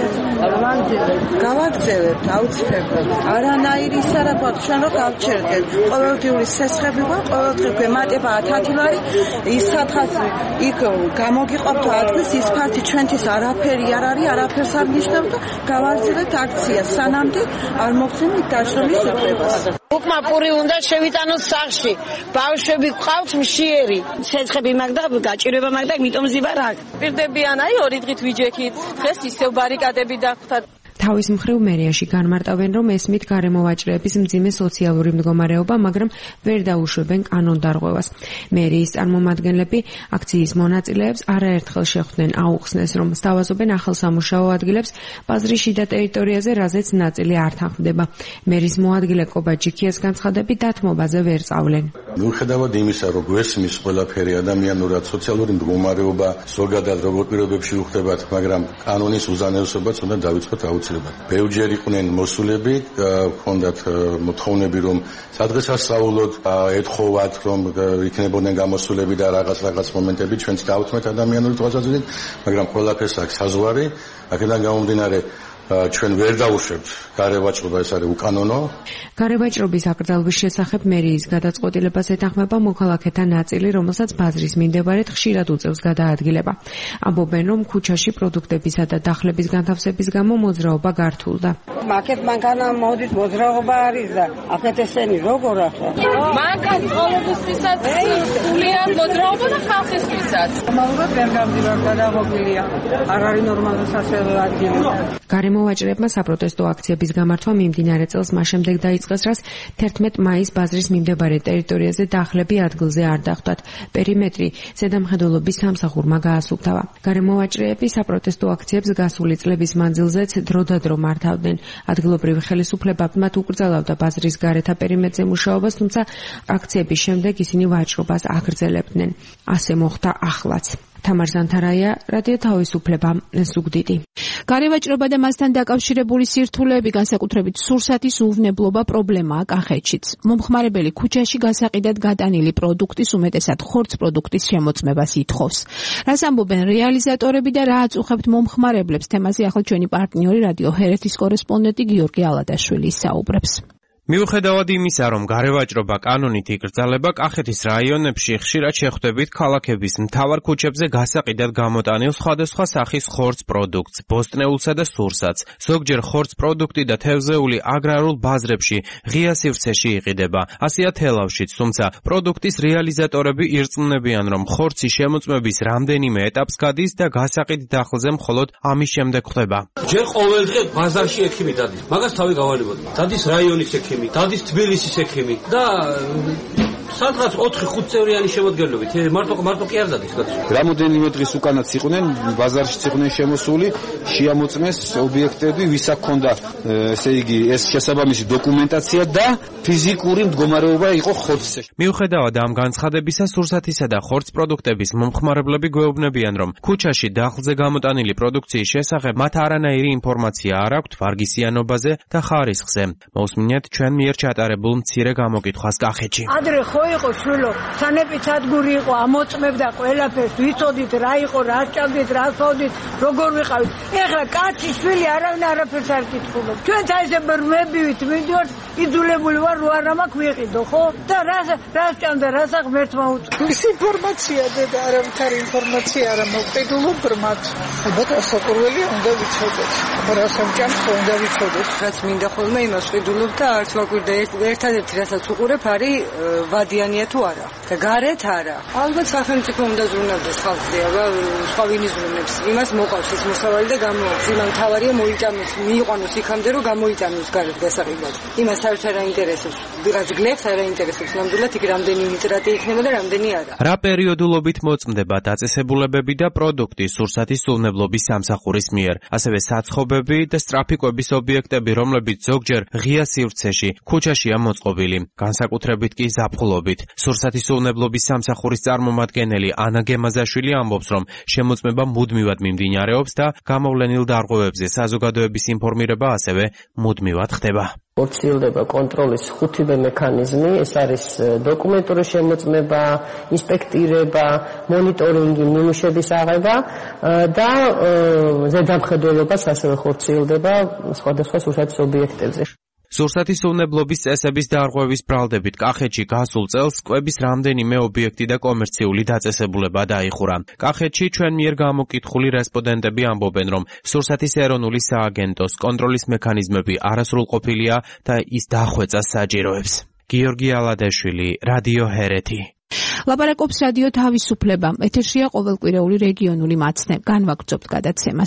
Speaker 7: გავაგრძელებთ აუცილებლად. არანაირი სარაფად ჩვენ რო გავჩერდეთ. ყოველდღიური სესხები ყოველდღე გვემატება ათი ლარი, ის სათხაც იქ გამოგიყოფთ ადგილს, ის ფაქტი ჩვენთვის არაფერი არ არის, არაფერს არ ნიშნავს და გავაგრძელებთ აქციას, სანამდე არ მოგცემთ დაშრომის უფლებას. უკმა პური უნდა შევიტანოთ სახლში. ბავშვები გვყავთ მშიერი. სესხები მაგდა, გაჭირება მაგდა, იმიტომ ზიბარ აქ. პირდებიან აი ორი დღით ვიჯექით. დღეს ისევ ბარიკადები დახვდათ.
Speaker 6: თავის მხრივ მერიაში განმარტავენ, რომ ესმით გარემოვაჭრეების მძიმე სოციალური მდგომარეობა, მაგრამ ვერ დაუშვებენ კანონდარღვევას. მერიის წარმომადგენლები აქციის მონაწილეებს არაერთხელ შეხვდნენ, აუხსნეს, რომ სთავაზობენ ახალ სამუშაო ადგილებს ბაზრის შიდა ტერიტორიაზე, რაზეც ნაწილი არ თანხმდება. მერის მოადგილე კობა ჯიქიას განცხადებით დათმობაზე ვერ წავლენ.
Speaker 9: მიუხედავად იმისა, რომ გვესმის ყველაფერი ადამიანურად, სოციალური მდგომარეობა, ზოგადად როგორ პირობებში უხდებათ, მაგრამ კანონის უზანაესობაც უნდა დავიწყოთ აუცილებლად. ბევრჯერ იყვნენ მოსულები, ჰქონდათ მოთხოვნები, რომ სადღესასწაულოდ ეთხოვათ, რომ იქნებოდნენ გამოსულები და რაღაც რაღაც მომენტები ჩვენც დავთმეთ ადამიანური თვალსაზრისით, მაგრამ ყველაფერს აქვს საზღვარი. აქედან გამომდინარე ჩვენ ვერ დავუშვებთ გარევაჭრობა, ეს არის უკანონო.
Speaker 6: გარევაჭრობის აკრძალვის შესახებ მერიის გადაწყვეტილებას ეთანხმება მოქალაქეთა ნაწილი, რომელსაც ბაზრის მიმდებარედ ხშირად უწევს გადაადგილება. ამბობენ, რომ ქუჩაში პროდუქტებისა და დახლების განთავსების გამო მოძრაობა გართულდა.
Speaker 7: მაკეთ მანქანა მოდით მოძრაობა არის და აქეთ ესენი როგორ ახლა?
Speaker 10: მანქანა ცხოვრებისთვისაც სულია მოძრაობა და ხალხისთვისაც.
Speaker 7: ნორმალურად ვერ გამდივარ გადაღობილია. არ არის ნორმალური სასწავლო ადგილი.
Speaker 6: გარემოვაჭრეებმა საპროტესტო აქციების გამართვა მიმდინარე წელს მას შემდეგ დაიწყეს, რაც თერთმეტ მაისს ბაზრის მიმდებარე ტერიტორიაზე დახლები ადგილზე არ დახვდათ. პერიმეტრი ზედამხედველობის სამსახურმა გაასუფთავა. გარემოვაჭრეები საპროტესტო აქციებს გასული წლების მანძილზეც დროდადრო მართავდნენ. ადგილობრივი ხელისუფლება მათ უკრძალავდა ბაზრის გარეთა პერიმეტრზე მუშაობას, თუმცა აქციების შემდეგ ისინი ვაჭრობას აგრძელებდნენ. ასე მოხდა ახლაც. თამარ ზანთარაია, რადიო თავისუფლება, ზუგდიდი.
Speaker 3: გარევაჭრობა და მასთან დაკავშირებული სირთულეები, განსაკუთრებით სურსათის უვნებლობა პრობლემაა კახეთშიც. მომხმარებელი ქუჩაში გასაყიდად გატანილი პროდუქტის, უმეტესად ხორცს პროდუქტის შემოწმებას ითხოვს. რას ამბობენ რეალიზატორები და რა აწუხებთ მომხმარებლებს? თემაზე ახლა ჩვენი პარტნიორი რადიო ჰერეთის კორესპონდენტი გიორგი ალადაშვილი საუბრებს.
Speaker 11: მიუხედავად იმისა, რომ გარევაჭრობა კანონით იკრძალება, კახეთის რაიონებში ხშირად შეხვდებით ქალაქების მთავარ ქუჩებზე გასაყიდად გამოტანილ სხვადასხვა სახის ხორცს პროდუქტს, ბოსტნეულსა და სურსათს. ზოგჯერ ხორცს პროდუქტი და თევზეული აგრარულ ბაზრებში ღია სივრცეში იყიდება. ასეა თელავშიც, თუმცა პროდუქტის რეალიზატორები ირწმუნებიან, რომ ხორცის შემოწმების რამდენიმე ეტაპს გადის და გასაყიდ დახლზე მხოლოდ ამის შემდეგ ხდება.
Speaker 27: ჯერ ყოველდღე ბაზარში ექიმი დადის. მაგას თავი გავალებოდი. დადის რაიონის ექიმი, დადის თბილისის ექიმი და სადღაც ოთხი ხუთი წევრიანი შემოდგენლობით. მარტო მარტო კი არ დადის კაცო.
Speaker 28: რამოდენიმე დღის უკანაც იყვნენ ბაზარში იყვნენ შემოსული, შეამოწმეს ობიექტები, ვისაც ჰქონდა ესე იგი ეს შესაბამისი დოკუმენტაცია და ფიზიკური მდგომარეობა იყო ხორცზე.
Speaker 11: მიუხედავად ამ განცხადებისა, სურსათისა და ხორცს პროდუქტების მომხმარებლები გვეუბნებიან, რომ ქუჩაში დახლზე გამოტანილი პროდუქციის შესახებ მათ არანაირი ინფორმაცია არ აქვთ ვარგისიანობაზე და ხარისხზე. მოусმინეთ ჩვენ მიერ ჩატარებულ მცირე გამოკითხვას კახეთში.
Speaker 7: ადრე ხო იყო შვილო, სანეპიც ადგური იყო, ამოწმებდა ყველაფერს, ვიცოდით რა იყო, რა სჭამდით, რა სვავდით, როგორ ვიყავით. ეხლა კაცი შვილი არავინ არაფერს არ კითხულობს. ჩვენც აი ესე ბრმებივით მივდივართ, იძულებული ვარ რო არ მაქვს ვიყიდო, ხო? და რა რა სჭამდა, რა საქმერთმა უწევს. ის ინფორმაცია დედა, არავითარი ინფორმაცია არა მოვყიდულო ბრმად. ალბათ ასაკურველი უნდა ვიცოდეთ. რა სამჭამს უნდა ვიცოდეთ. რაც მინდა ხოლმე იმას ვყიდულობ და არც მაგვირდა ერთადერთი რასაც უყურებ არის გამადიანია თუ არა და გარეთ არა. ალბათ სახელმწიფო უნდა ზრუნავდეს ხალხზე, აბა სხვა ვინ იზრუნებს. იმას მოყავს ის მოსავალი და გამოაქვს. იმან თავარია მოიტანოს, მიიყვანოს იქამდე რომ გამოიტანოს გარეთ გასაყიდად. იმას საერთოდ არ აინტერესებს. ვიღაც გლეხს არ აინტერესებს. ნამდვილად იქ რამდენი ნიტრატი იქნება და რამდენი არა.
Speaker 11: რა პერიოდულობით მოწმდება დაწესებულებები და პროდუქტი სურსათის სუვნებლობის სამსახურის მიერ, ასევე საცხობები და სწრაფი კვების ობიექტები, რომლებიც ზოგჯერ ღია სივრცეში, ქუჩაშია მოწყობილი, განსაკუთრებით კი ზაფხულობით. სურსათის სუვნებლობის სამსახურის წარმომადგენელი ანა გემაზაშვილი ამბობს, რომ შემოწმება მუდმივად მიმდინარეობს და გამოვლენილ დარღვევებზე საზოგადოების ინფორმირება ასევე მუდმივად ხდება.
Speaker 1: ორციელდება კონტროლის ხუთივე მექანიზმი, ეს არის დოკუმენტური შემოწმება, ინსპექტირება, მონიტორინგი, ნიმუშების აღება და ზედამხედველობას ასევე ხორციელდება სხვადასხვა სურსათის ობიექტებზე.
Speaker 11: სურსათის სუვნებლობის წესების დარღვევის ბრალდებით კახეთში გასულ წელს კვების რამდენიმე ობიექტი და კომერციული დაწესებულება დაიხურა. კახეთში ჩვენ მიერ გამოკითხული რესპონდენტები ამბობენ, რომ სურსათის ეროვნული სააგენტოს კონტროლის მექანიზმები არასრულყოფილია და ის დახვეწას საჭიროებს. გიორგი ალადეშვილი, რადიო ჰერეთი.
Speaker 3: ლაპარაკობს რადიო თავისუფლება. ეთერშია ყოველკვირეული რეგიონული მაცნე. განვაგრძობთ გადაცემას.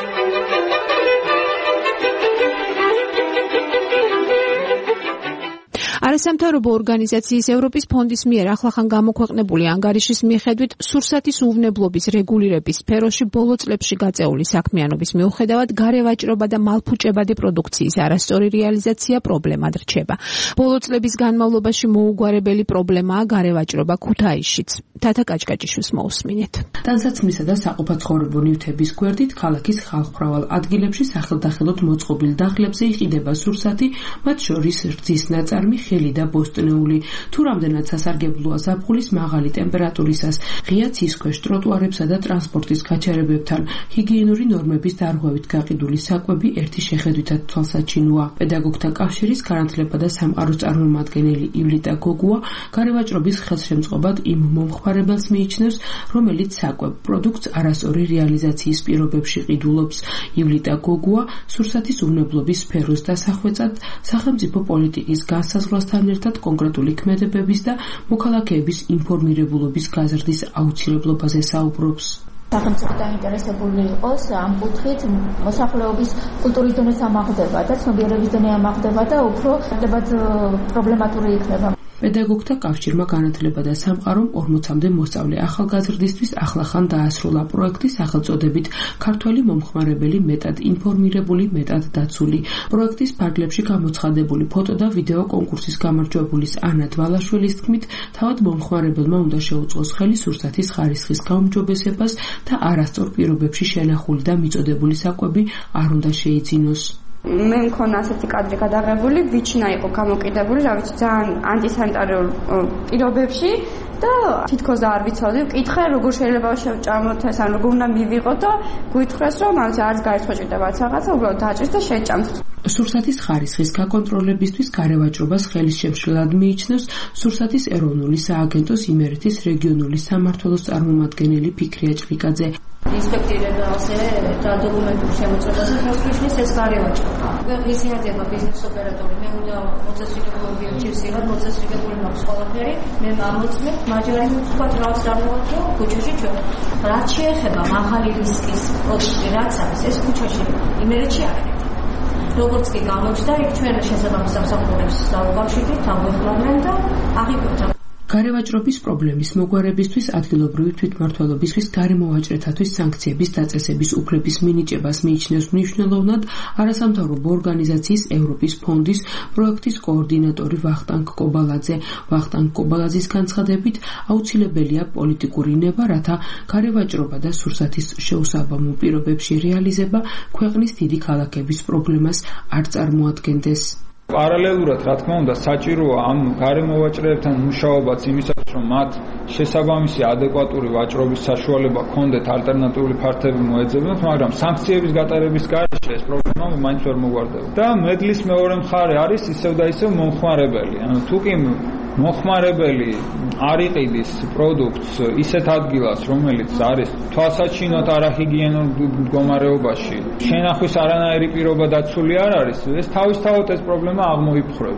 Speaker 3: არასამთავრობო ორგანიზაციის ევროპის ფონდის მიერ ახლახან გამოქვეყნებული ანგარიშის მიხედვით სურსათის უვნებლობის რეგულირების სფეროში ბოლო წლებში გაწეული საქმიანობის მიუხედავად გარევაჭრობა და მალფუჭებადი პროდუქციის არასწორი რეალიზაცია პრობლემად რჩება. ბოლო წლების განმავლობაში მოუგვარებელი პრობლემაა გარევაჭრობა ქუთაისშიც. თათა კაჭკაჭიშვილს მოусმინეთ.
Speaker 4: ტანსაცმლისა და საყოფაცხოვრებო ნივთების გვერდით ქალაქის ხალხმრავალ ადგილებში სახელდახელოდ მოწყობილ დახლებზე იყიდება სურსათი, მათ შორის რძის ნაწარმი, ხელი და ბოსტნეული. თუ რამდენად სასარგებლოა ზაფხულის მაღალი ტემპერატურისას, ღია ცის ქვეშ ტროტუარებსა და ტრანსპორტის გაჩერებებთან, ჰიგიენური ნორმების დარღვევით გაყიდული საკვები ერთი შეხედვითად თვალსაჩინოა. პედაგოგთა კავშირის განათლება და სამყაროს წარმომადგენელი ივლიტა გოგუა გარევაჭრობის ხელშემწყობად იმ მომხმარებელს მიიჩნევს, რომელიც საკვებ პროდუქტს არასწორი რეალიზაციის პირობებში ყიდულობს. ივლიტა გოგუა სურსათის უვნებლობის სფეროს დასახვეწად სახელმწიფო პოლიტიკის განსაზღვრასთან ერთად კონკრეტული ქმედებების და მოქალაქეების ინფორმირებულობის გაზრდის აუცილებლობაზე საუბრობს.
Speaker 8: სახელმწიფო დაინტერესებული იყოს ამ კუთხით მოსახლეობის კულტურის დონეს ამაღლდება და ცნობიერების დონე ამაღლდება და უფრო ხდებათ პრობლემატური იქნება.
Speaker 4: პედაგოგთა კავშირმა განათლება და სამყარომ ორმოცამდე მოსწავლე ახალგაზრდისთვის ახლახან დაასრულა პროექტი სახელწოდებით ქართველი მომხმარებელი მეტად ინფორმირებული, მეტად დაცული. პროექტის ფარგლებში გამოცხადებული ფოტო და ვიდეო კონკურსის გამარჯვებულის ანა დვალაშვილის თქმით, თავად მომხმარებელმა უნდა შეუწყოს ხელი სურსათის ხარისხის გაუმჯობესებას და არასწორ პირობებში შენახული და მიწოდებული საკვები არ უნდა შეიძინოს.
Speaker 12: მე მქონდა ასეთი კადრი გადაღებული, ვიჩინა იყო გამოკიდებული, რა ვიცი, ძალიან ანტისანიტარიულ პირობებში და თითქოს არ ვიცოდი, ვკითხე, როგორ შეიძლება შევჭამოთ ეს, ან როგორ უნდა მივიღოთ და გვითხრეს, რომ ამის არც გაიწყვეტებაც რაღაცა, უბრალოდ დაჭერს და შეჭამთ.
Speaker 4: სურსათის ხარისხის გაკონტროლებისთვის გარევაჭრობას ხელისშემშლელად მიიჩნევს სურსათის ეროვნული სააგენტოს იმერეთის რეგიონული სამმართველოს წარმომადგენელი ფიქრია ჭრიკაძე.
Speaker 8: ინსპექტირება ასევე და დოკუმენტურ შემოწმებაზე ხელშეშლის ეს გარევაჭრობა. ვიზიარდება ბიზნეს ოპერატორი, მე უნდა მოწესრიგებული ობიექტი ვსიღებ, მოწესრიგებული მაქვს ყველაფერი, მე მამოწმებ, მაჯარი თქვა რას დავუვათო ქუჩაში ჩვენ. რაც შეეხება მაღალი რისკის პროდუქტი, რაც არის ეს ქუჩაში იმერეთში არის. როგორც კი გამოჩნდა, იქ ჩვენ შესაბამის სამსახურებს დავუკავშირდით, დავუეხმარებიან და აღიქვეყნებთ.
Speaker 4: გარევაჭრობის პრობლემის მოგვარებისთვის ადგილობრივი თვითმმართველობისთვის გარემოვაჭრეთათვის სანქციების დაწესების უფლების მინიჭებას მიიჩნევს მნიშვნელოვნად არასამთავრობო ორგანიზაციის ევროპის ფონდის პროექტის კოორდინატორი ვახტანგ კობალაძე. ვახტანგ კობალაძის განცხადებით, აუცილებელია პოლიტიკური ნება, რათა გარევაჭრობა და სურსათის შეუსაბამო პირობებში რეალიზება ქვეყნის დიდი ქალაქების პრობლემას არ წარმოადგენდეს.
Speaker 13: პარალელურად, რა თქმა უნდა, საჭიროა ამ გარემოვაჭრეებთან მუშაობაც იმისათვის, რომ მათ შესაბამისი ადეკვატური ვაჭრობის საშუალება ჰქონდეთ, ალტერნატიული ფართები მოეძებნათ, მაგრამ სანქციების გატარების გარეშე ეს პრობლემა მაინც ვერ მოგვარდება. და მედლის მეორე მხარე არის ისევ და ისევ მომხმარებელი. ანუ თუ კი მომხმარებელი არ იყიდის პროდუქტს ისეთ ადგილას, რომელიც არის თვალსაჩინოდ არაჰიგიენურ მდგომარეობაში, შენახვის არანაირი პირობა დაცული არ არის, ეს თავისთავად ეს პრობლემა აღმოიფხვრება.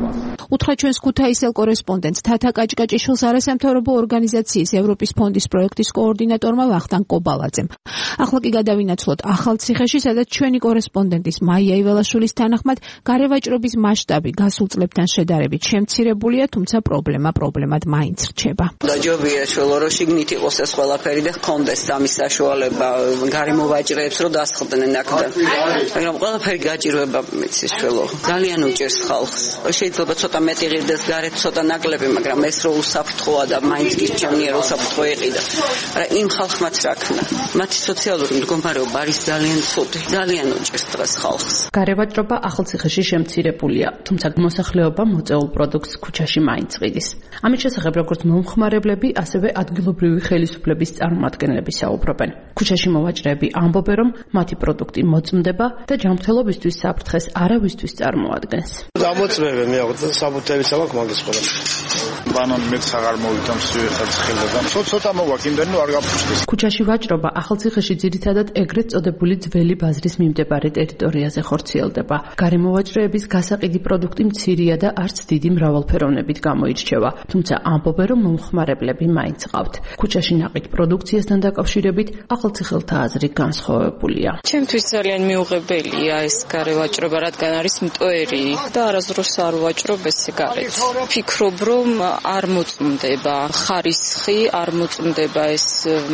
Speaker 3: უთხრა ჩვენს ქუთაისელ კორესპონდენტს თათა კაჭკაჭიშვილს არასამთავრობო ორგანიზაციის ევროპის ფონდის პროექტის კოორდინატორმა ვახტანგ კობალაძემ. ახლა კი გადავინაცვლოთ ახალციხეში, სადაც ჩვენი კორესპონდენტის მაია იველაშვილის თანახმად გარევაჭრობის მასშტაბი გასულ წლებთან შედარებით შემცირებულია, თუმცა პრობლემა პრობლემად მაინც რჩება.
Speaker 5: დაჯობია შველო რომ შიგნით იყოს ეს ყველაფერი და ჰქონდეს ამის საშუალება გარემოვაჭრეებს რომ დასხდნენ აქედან. მაგრამ ყველაფერი გაჭირვება მიცის შველო. ძალიან უჭერს ხალხს. შეიძლება ცოტა მეტი ღირდეს გარეთ ცოტა ნაკლები, მაგრამ ეს რო უსაფრთხოა და მაინც გიჩვენია რომ უსაფრთხო იყიდა. მაგრამ იმ ხალხმაც რა ქნა. მათი სოციალური მდგომარეობა არის ძალიან ცუდი. ძალიან უჭერს დღეს ხალხს.
Speaker 4: გარევაჭრობა ახალციხეში შემცირებულია, თუმცა მოსახლეობა მოწეულ პროდუქტს ქუჩაში მაინც ყიდის. ამის შესახებ როგორც მომხმარებლები, ასევე ადგილობრივი ხელისუფლების წარმომადგენლები საუბრობენ. ქუჩაში მოვაჭრეები ამბობენ, რომ მათი პროდუქტი მოწმდება და ჯანმრთელობისთვის საფრთხეს არავისთვის წარმოადგენს.
Speaker 14: დამოწმებე მე აღარ საბუთების აქვს მაგის ყველა. ბანანი მეც აღარ მოვიდა მსვიხად ხელდა. ცოტა მოვაქვს იმდენი რომ არ გაფუშდეს.
Speaker 4: ქუჩაში ვაჭრობა ახალციხეში ძირითადად ეგრეთ წოდებული ძველი ბაზრის მიმდებარე ტერიტორიაზე ხორციელდება. გარემოვაჭრეების გასაყიდი პროდუქტი მცირეა და არც დიდი მრავალფეროვნებით გამოირჩევა, თუმცა ამბობენ, რომ მომხმარებლები მაინც ყავთ. ქუჩაში ნაყიდ პროდუქციასთან დაკავშირებით ახალციხელთა აზრი განსხვავებულია.
Speaker 15: ჩემთვის ძალიან მიუღებელია ეს გარევაჭრობა, რადგან არის მტვერი და არასდროს არ ვაჭრობ ესე გარეთ. ფიქრობ, რომ არ მოწმდება ხარისხი, არ მოწმდება ეს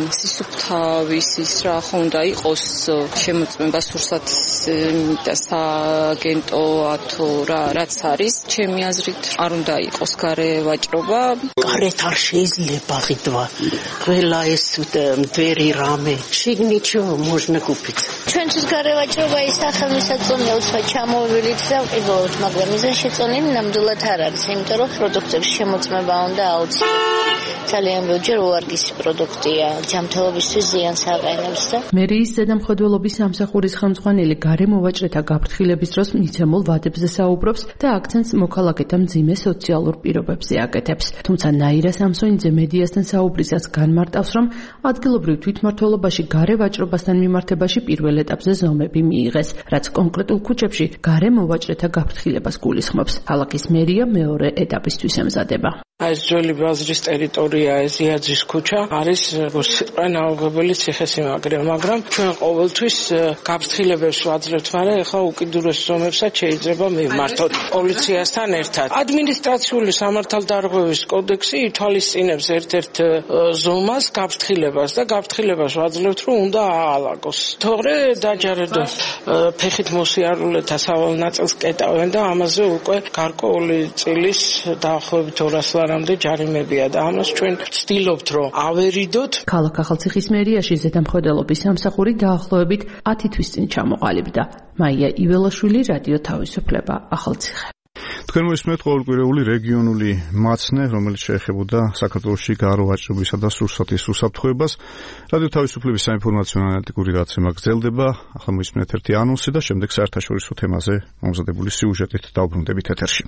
Speaker 15: სისუფთავის ის რა ხო უნდა იყოს შემოწმება სურსათის და სააგენტო ათო რა რაც არის, ჩემი აზრით არ უნდა იყოს გარევაჭრობა.
Speaker 16: გარეთ არ შეიძლება ღიდვა. ყველა ეს მტვერი რამე. შიგნით შო можно купить.
Speaker 17: ჩვენთვის გარევაჭრობა ის სახელმისაწვდომია უცბად ჩამოვივლით და ვყიდულობთ, მაგრამ მიზანი შეწონილი ნამდვილად არ არის, იმიტომ რომ პროდუქტების შემოწმება უნდა აუცილებლად. ძალიან ბევრჯერ უარგისი პროდუქტია, ჯანმრთელობისთვის ზიანს აყენებს და
Speaker 4: მერიის ზედამხედველობის სამსახურის ხელმძღვანელი გარემოვაჭრეთა გაფრთხილების დროს მიცემულ ვადებზე საუბრობს და აქცენტს მოქალაქეთა მძიმე სოციალურ პირობებზე აკეთებს. თუმცა ნაირა სამსონიძე მედიასთან საუბრისას განმარტავს, რომ ადგილობრივ თვითმმართველობაში გარევაჭრობასთან მიმართებაში პირველ ეტაპზე ზომები მიიღეს, რაც კონკრეტულ ქუჩებში გარემოვაჭრეთა გაფრთხილებას გულისხმობს. ქალაქის მერია მეორე ეტაპისთვის ემზადება.
Speaker 19: ეს ძველი ბაზრის ტერიტორია, ეს იაძის ქუჩა არის როგორც სიტყვა ნაუგებელი ციხესიმაგრე, მაგრამ ჩვენ ყოველთვის გაფრთხილებებს ვაძლევთ, მაგრამ ეხლა უკიდურეს ზომებსაც შეიძლება მივმართოთ პოლიციასთან ერთად. ადმინისტრაციული სამართალდარღვევის კოდექსი ითვალისწინებს ერთ-ერთ ზომას გაფრთხილებას და გაფრთხილებას ვაძლევთ, რომ უნდა აალაგოს. თორე დაჯარებდა ფეხით მოსიარულეთა სავალ ნაწილს კეტავენ და ამაზე უკვე გარკვეული წილის დაახლოებით ორას ლარამდე ჯარიმებია და ამას ჩვენ ვცდილობთ რომ ავერიდოთ.
Speaker 4: ქალაქ ახალციხის მერიაში ზედამხედველობის სამსახური დაახლოებით ათი თვის წინ ჩამოყალიბდა. მაია იველაშვილი, რადიო თავისუფლება, ახალციხე.
Speaker 2: თქვენ მოისმენთ ყოველკვირეული რეგიონული მაცნე, რომელიც შეეხებოდა საქართველოში გარევაჭრობისა და სურსათის უსაფრთხოებას. რადიო თავისუფლების საინფორმაციო ანალიტიკური გაცემა გრძელდება. ახლა მოისმენთ ერთი ანონსი და შემდეგ საერთაშორისო თემაზე მომზადებული სიუჟეტით დავბრუნდებით ეთერში.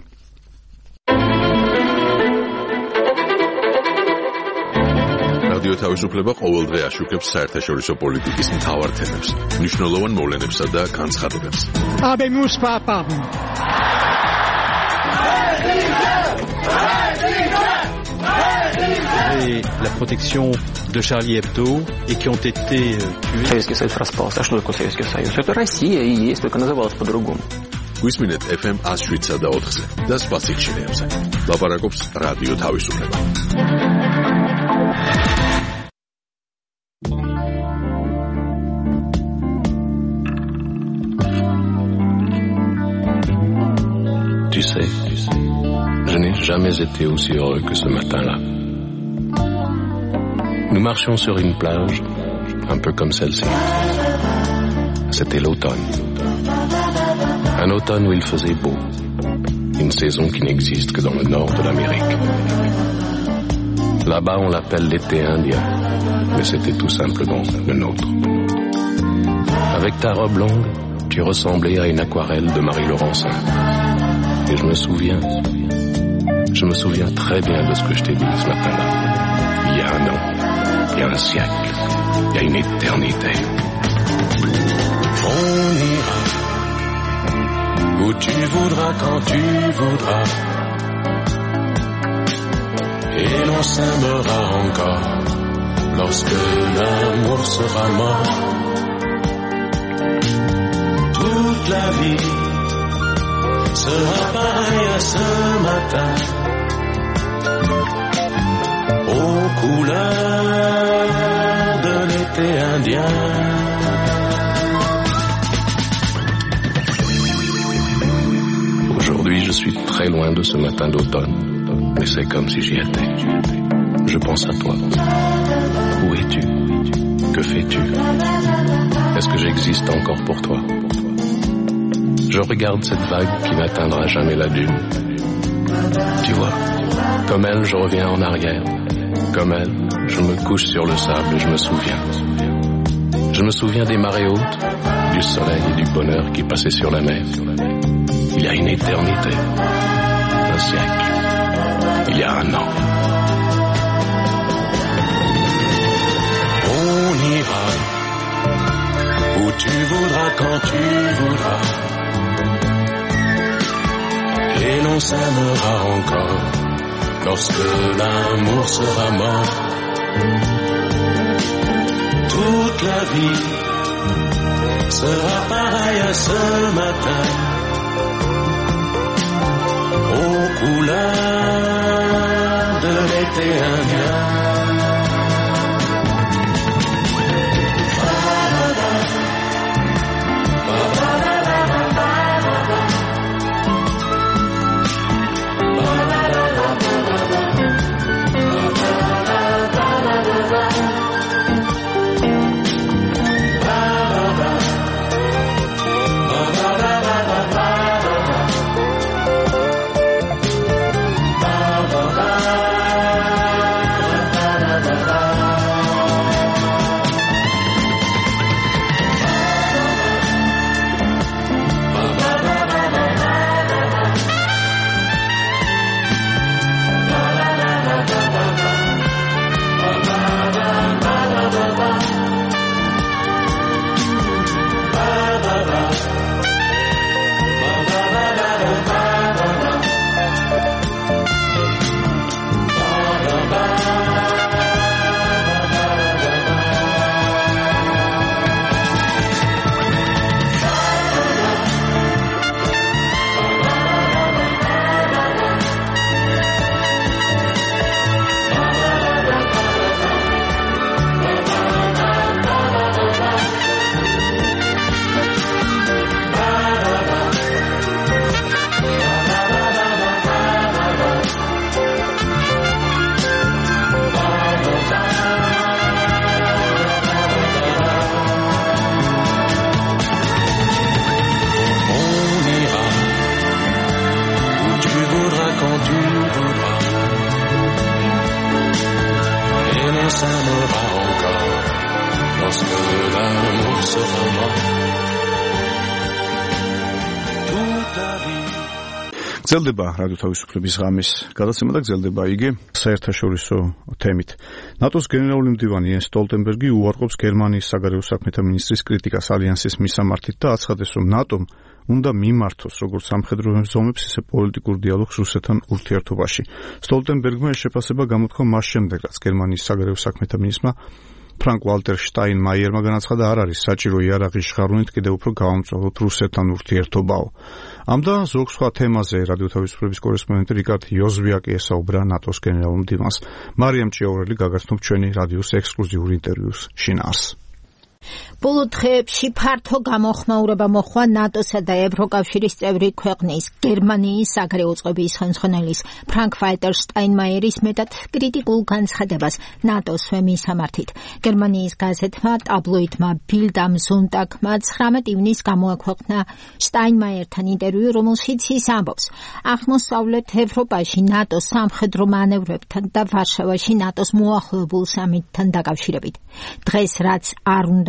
Speaker 18: რადიო თავისუფლება ყოველდღე აშუქებს საერთაშორისო პოლიტიკის მთავარ თემებს, მნიშვნელოვან მოვლენებსა და განცხადებებს.
Speaker 20: Habemus papam.
Speaker 21: Et la protection de Charlie Hebdo et qui ont été tués.
Speaker 29: Советский Союз распался. А что такое Советский Союз? Это Россия и есть, только называлась по-другому.
Speaker 18: გვისმინეთ эф эм one oh seven და ოთხზე და სხვა სიხშირეებზე. ლაპარაკობს რადიო თავისუფლება.
Speaker 30: Tu sais, je n'ai jamais été aussi heureux que ce matin-là. Nous marchions sur une plage, un peu comme celle-ci. C'était l'automne. Un automne où il faisait beau. Une saison qui n'existe que dans le nord de l'Amérique. Là-bas, on l'appelle l'été indien, mais c'était tout simplement le nôtre. Avec ta robe longue, tu ressemblais à une aquarelle de Marie Laurencin. Et je me souviens, je me souviens très bien de ce que je t'ai dit ce matin-là. Il y a un an, il y a un siècle, il y a une éternité. On ira où tu voudras, quand tu voudras. Et l'on s'aimera encore lorsque l'amour sera mort. Toute la vie sera pareille à ce matin, aux couleurs de l'été indien. Aujourd'hui, je suis très loin de ce matin d'automne, mais c'est comme si j'y étais. Je pense à toi. Où es-tu? Que fais-tu? Est-ce que j'existe encore pour toi? Je regarde cette vague qui n'atteindra jamais la dune. Tu vois, comme elle, je reviens en arrière. Comme elle, je me couche sur le sable et je me souviens. Je me souviens des marées hautes, du soleil et du bonheur qui passaient sur la mer. Il y a une éternité, un siècle, il y a un an. On ira où tu voudras, quand tu voudras. Et l'on s'aimera encore lorsque l'amour sera mort. Toute la vie sera pareille à ce matin, aux couleurs de l'été indien.
Speaker 2: გრძელდება რადიო თავისუფლების ღამის გადაცემა და გრძელდება იგი საერთაშორისო თემით. ნატოს გენერალური მდივანი იენს სტოლტენბერგი უარყოფს გერმანიის საგარეო საქმეთა მინისტრის კრიტიკას ალიანსის მისამართით და აცხადებს, რომ ნატომ უნდა მიმართოს როგორც სამხედრო ზომებს, ისე პოლიტიკურ დიალოგს რუსეთთან ურთიერთობაში. სტოლტენბერგმა ეს შეფასება გამოთქვა მას შემდეგ, რაც გერმანიის საგარეო საქმეთა მინისტრმა ფრანკ ვალტერ შტაინმაიერმა განაცხადა, არ არის საჭირო იარაღის ჟღარუნით კიდევ უფრო გავამწვავოთ რუსეთთან ურთიერთობაო. ამ და ზოგ სხვა თემაზე რადიო თავისუფლების კორესპონდენტი რიკარდ იოზვიაკი ესაუბრა ნატოს გენერალურ მდივანს. მარიამ ჭიაურელი გაგაცნობ ჩვენი რადიოს ექსკლუზიურ ინტერვიუს შინაარს.
Speaker 6: ბოლო დღეებში ფართო გამოხმაურება მოხდა ნატოსა და ევროკავშირის წევრი ქვეყნის გერმანიის საგარეო წყობის ხელმძღვანელის ფრანკ ვალტერ შტაინმაიერის მეტად კრიტიკულ განცხადებას ნატოს მისამართით. გერმანიის გაზეთმა ტაბლოიდმა ბილდ ამ ზონტაგმა ცხრამეტ ივნისს გამოაქვეყნა შტაინმაიერთან ინტერვიუ, რომელშიც ის ამბობს, აღმოსავლეთ ევროპაში ნატოს სამხედრო მანევრებთან და ვარშავაში ნატოს მოახლოებულ სამიტთან დაკავშირებით. დღეს რაც არ უნდა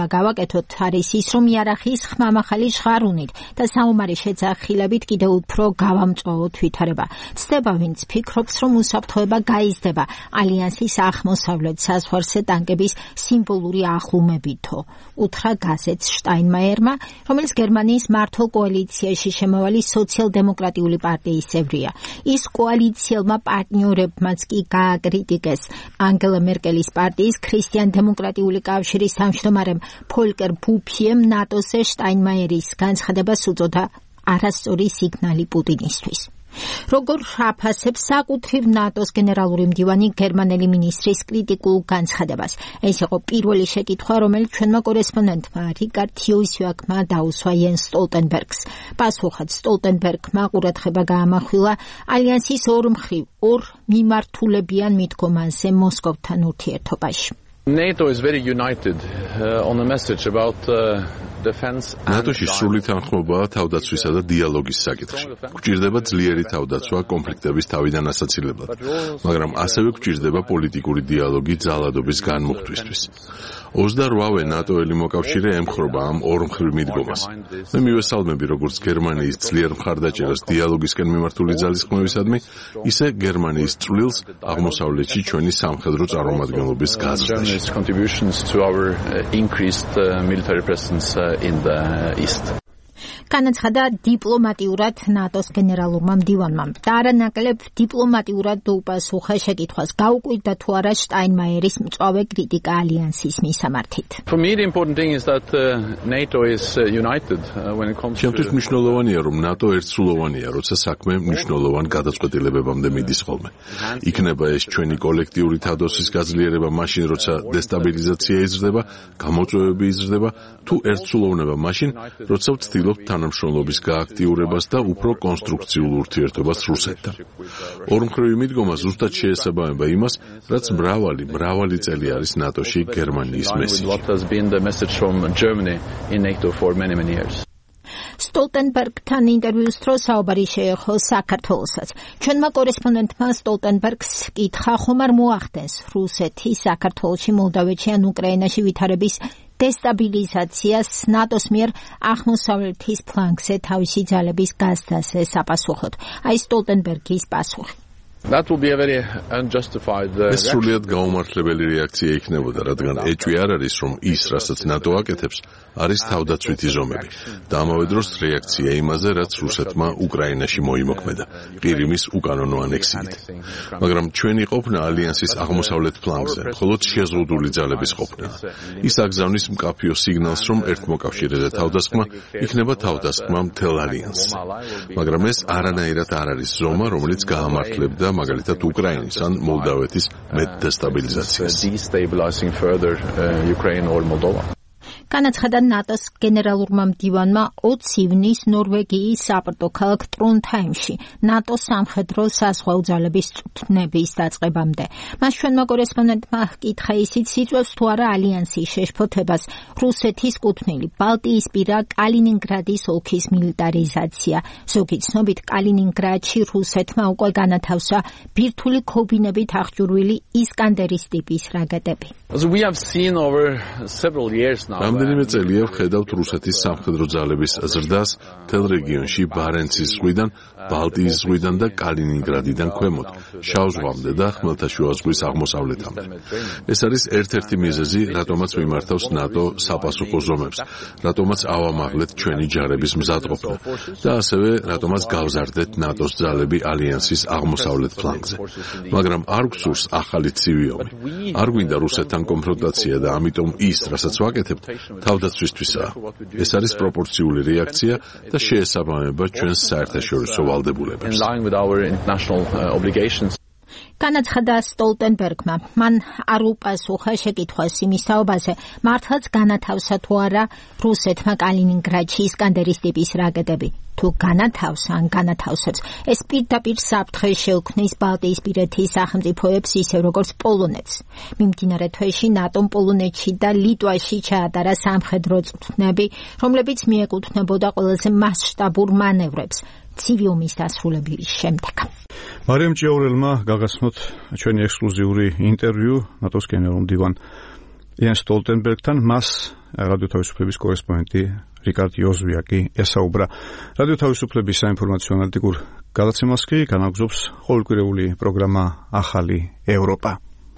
Speaker 6: უნდა გავაკეთოთ არის ის, რომ იარაღის ხმამაღალი ჟღარუნით და საომარი შეძახილებით კიდევ უფრო გავამწვავოთ ვითარება. ცდება, ვინც ფიქრობს, რომ უსაფრთხოება გაიზრდება ალიანსის აღმოსავლეთ საზღვარზე ტანკების სიმბოლური ახლუმებითო. უთხრა გაზეთს შტაინმაიერმა, რომელიც გერმანიის მართლ კოალიციაში შემავალი სოციალ-დემოკრატიული პარტიის წევრია. ის კოალიციელმა პარტნიორებმაც კი გააკრიტიკეს. ანგელა მერკელის პარტიის ქრისტიან-დემოკრატიული კავშირის თავმჯდომარემ ფოლკერ ბუფიემ ნატოზე შტაინმაიერის განცხადებას უწოდა არასწორი სიგნალი პუტინისთვის. როგორ აფასებს საკუთრივ ნატოს გენერალური მდივანი გერმანელი მინისტრის კრიტიკულ განცხადებას? ეს იყო პირველი შეკითხვა, რომელიც ჩვენმა კორესპონდენტმა რიკარდ თიოისვაკმა დაუსვა იენს სტოლტენბერგს. პასუხად სტოლტენბერგმა ყურადღება გაამახვილა ალიანსის ორმხრივ ორ მიმართულებიან მიდგომაზე მოსკოვთან ურთიერთობაში.
Speaker 7: NATO is very united uh, on a message about uh, defense.
Speaker 18: ნატოში სრული თანხმობაა თავდაცვისა და დიალოგის საკითხში. გვჭირდება ძლიერი თავდაცვა კონფლიქტების თავიდან ასაცილებლად, მაგრამ ასევე გვჭირდება პოლიტიკური დიალოგი ძალადობის განმუხტვისთვის. ოცდაოთხ-ვე ნატოელი მოკავშირე ემხრობა ამ ორმხრივ მიდგომას. მე მივესალმები როგორც გერმანიის ძლიერ მხარდაჭერას დიალოგისკენ მიმართული ძალისხმევისადმი, ისე გერმანიის წვლილს აღმოსავლეთში ჩვენი სამხედრო წარმომადგენლობის გაზრდაში.
Speaker 7: Contributions to our uh, increased uh, military presence uh, in the east.
Speaker 6: განაცხადა დიპლომატიურად ნატოს გენერალურმა მდივანმა და არანაკლებ დიპლომატიურად დაუპასუხა შეკითხვას, გაუკვირდა თუ არა შტაინმაიერის მწვავე კრიტიკა ალიანსის მისამართით.
Speaker 7: For me the important thing is that uh, NATO is uh, united uh, when it comes to
Speaker 18: შემთხვევით მნიშვნელოვანია რომ ნატო ერთსულოვანია, როცა საქმე მნიშვნელოვან გადაწყვეტილებებამდე მიდის ხოლმე. იქნება ეს ჩვენი კოლექტიური თავდაცვის გაძლიერება მაშინ, როცა დესტაბილიზაცია იზრდება, გამოწვევები იზრდება, თუ ერთსულოვნება მაშინ, როცა ვცდილობთ თანამშრომლობის გააქტიურებას და უფრო კონსტრუქციულ ურთიერთობას რუსეთთან. ორმხრივი მიდგომა ზუსტად შეესაბამება იმას, რაც მრავალი, მრავალი წელი არის ნატოში გერმანიის მესიჯი.
Speaker 6: სტოლტენბერგთან ინტერვიუს დროს საუბარი შეეხო საქართველოსაც. ჩვენმა კორესპონდენტმა სტოლტენბერგს კითხა, ხომ არ მოახდენს რუსეთი საქართველოში, მოლდავეთში ან უკრაინაში ვითარების დესტაბილიზაციას ნატოს მიერ აღმოსავლეთის ფლანგზე თავისი ძალების გასცაზე საპასუხოდ. აი სტოლტენბერგის პასუხი.
Speaker 7: That will be a very unjustified uh,
Speaker 18: ეს სრულიად გაუმართლებელი რეაქცია იქნებოდა, რადგან ეჭვი არ არის, რომ ის, რასაც ნატო აკეთებს, არის თავდაცვითი ზომები და ამავე დროს რეაქცია იმაზე, რაც რუსეთმა უკრაინაში მოიმოქმედა, ყირიმის უკანონო ანექსიით. მაგრამ ჩვენი ყოფნა ალიანსის აღმოსავლეთ ფლანგზე მხოლოდ შეზღუდული ძალების ყოფნა. ის აგზავნის მკაფიო სიგნალს, რომ ერთმოკავშირეზე თავდასხმა იქნება თავდასხმა მთელ ალიანსზე. მაგრამ ეს არანაირად არ არის ზომა, რომელიც გაამართლებდა მაგალითად უკრაინის ან მოლდავეთის მეტ დესტაბილიზაციას.
Speaker 6: განაცხადა ნატოს გენერალურმა მდივანმა ოცი ივნისს ნორვეგიის საპორტო ქალაქ ტრონჰაიმში ნატოს სამხედრო საზღვაო ძალების წვრთნების დაწყებამდე. მას ჩვენმა კორესპონდენტმა ჰკითხა, ისიც იწვევს თუ არა ალიანსის შეშფოთებას რუსეთის კუთვნილი ბალტიისპირა კალინინგრადის ოლქის მილიტარიზაცია. ზოგი ცნობით კალინინგრადში რუსეთმა უკვე განათავსა ბირთვული ქობინებით აღჭურვილი ისკანდერის ტიპის რაკეტები.
Speaker 7: We have seen over several years now.
Speaker 18: რამდენიმე წელია ვხედავთ რუსეთის სამხედრო ძალების ზრდას მთელ რეგიონში ბარენცის ზღვიდან, ბალტიის ზღვიდან და კალინინგრადიდან ქვემოთ, შავ ზღვამდე და ხმელთაშუა ზღვის აღმოსავლეთამდე. ეს არის ერთ-ერთი მიზეზი, რატომაც მიმართავს ნატო საპასუხო ზომებს, რატომაც ავამაღლეთ ჩვენი ჯარების მზადყოფნა და ასევე რატომაც გავზარდეთ ნატოს ძალები ალიანსის აღმოსავლეთ ფლანგზე. მაგრამ არ გვსურს ახალი ცივი ომი. არ გვინდა რუსეთთან კონფრონტაცია და ამიტომ ის, რასაც ვაკეთებთ, თავდაცვისთვისაა. ეს არის პროპორციული რეაქცია და შეესაბამება ჩვენს საერთაშორისო ვალდებულებებს.
Speaker 6: განაცხადა სტოლტენბერგმა. მან არ უპასუხა შეკითხვას იმის თაობაზე, მართლაც განათავსა თუ არა რუსეთმა კალინინგრადში ისკანდერის ტიპის რაკეტები. თუ განათავსა ან განათავსებს, ეს პირდაპირ საფრთხეს შეუქმნის ბალტიისპირეთის სახელმწიფოებს, ისევ როგორც პოლონეთს. მიმდინარე თვეში ნატომ პოლონეთში და ლიტვაში ჩაატარა სამხედრო წვრთნები, რომლებიც მიეკუთვნებოდა ყველაზე მასშტაბურ მანევრებს ცივი ომის დასრულების შემდეგ.
Speaker 2: მარიამ ჭიაურელმა გაგაცნოთ ჩვენი ექსკლუზიური ინტერვიუ ნატოს გენერალურ მდივან იან სტოლტენბერგთან, მას რადიო თავისუფლების კორესპონდენტი რიკარდ იოზვიაკი ესაუბრა. რადიო თავისუფლების საინფორმაციო ანალიტიკურ გადაცემას კი განაგზობს ყოველკვირეული პროგრამა ახალი ევროპა.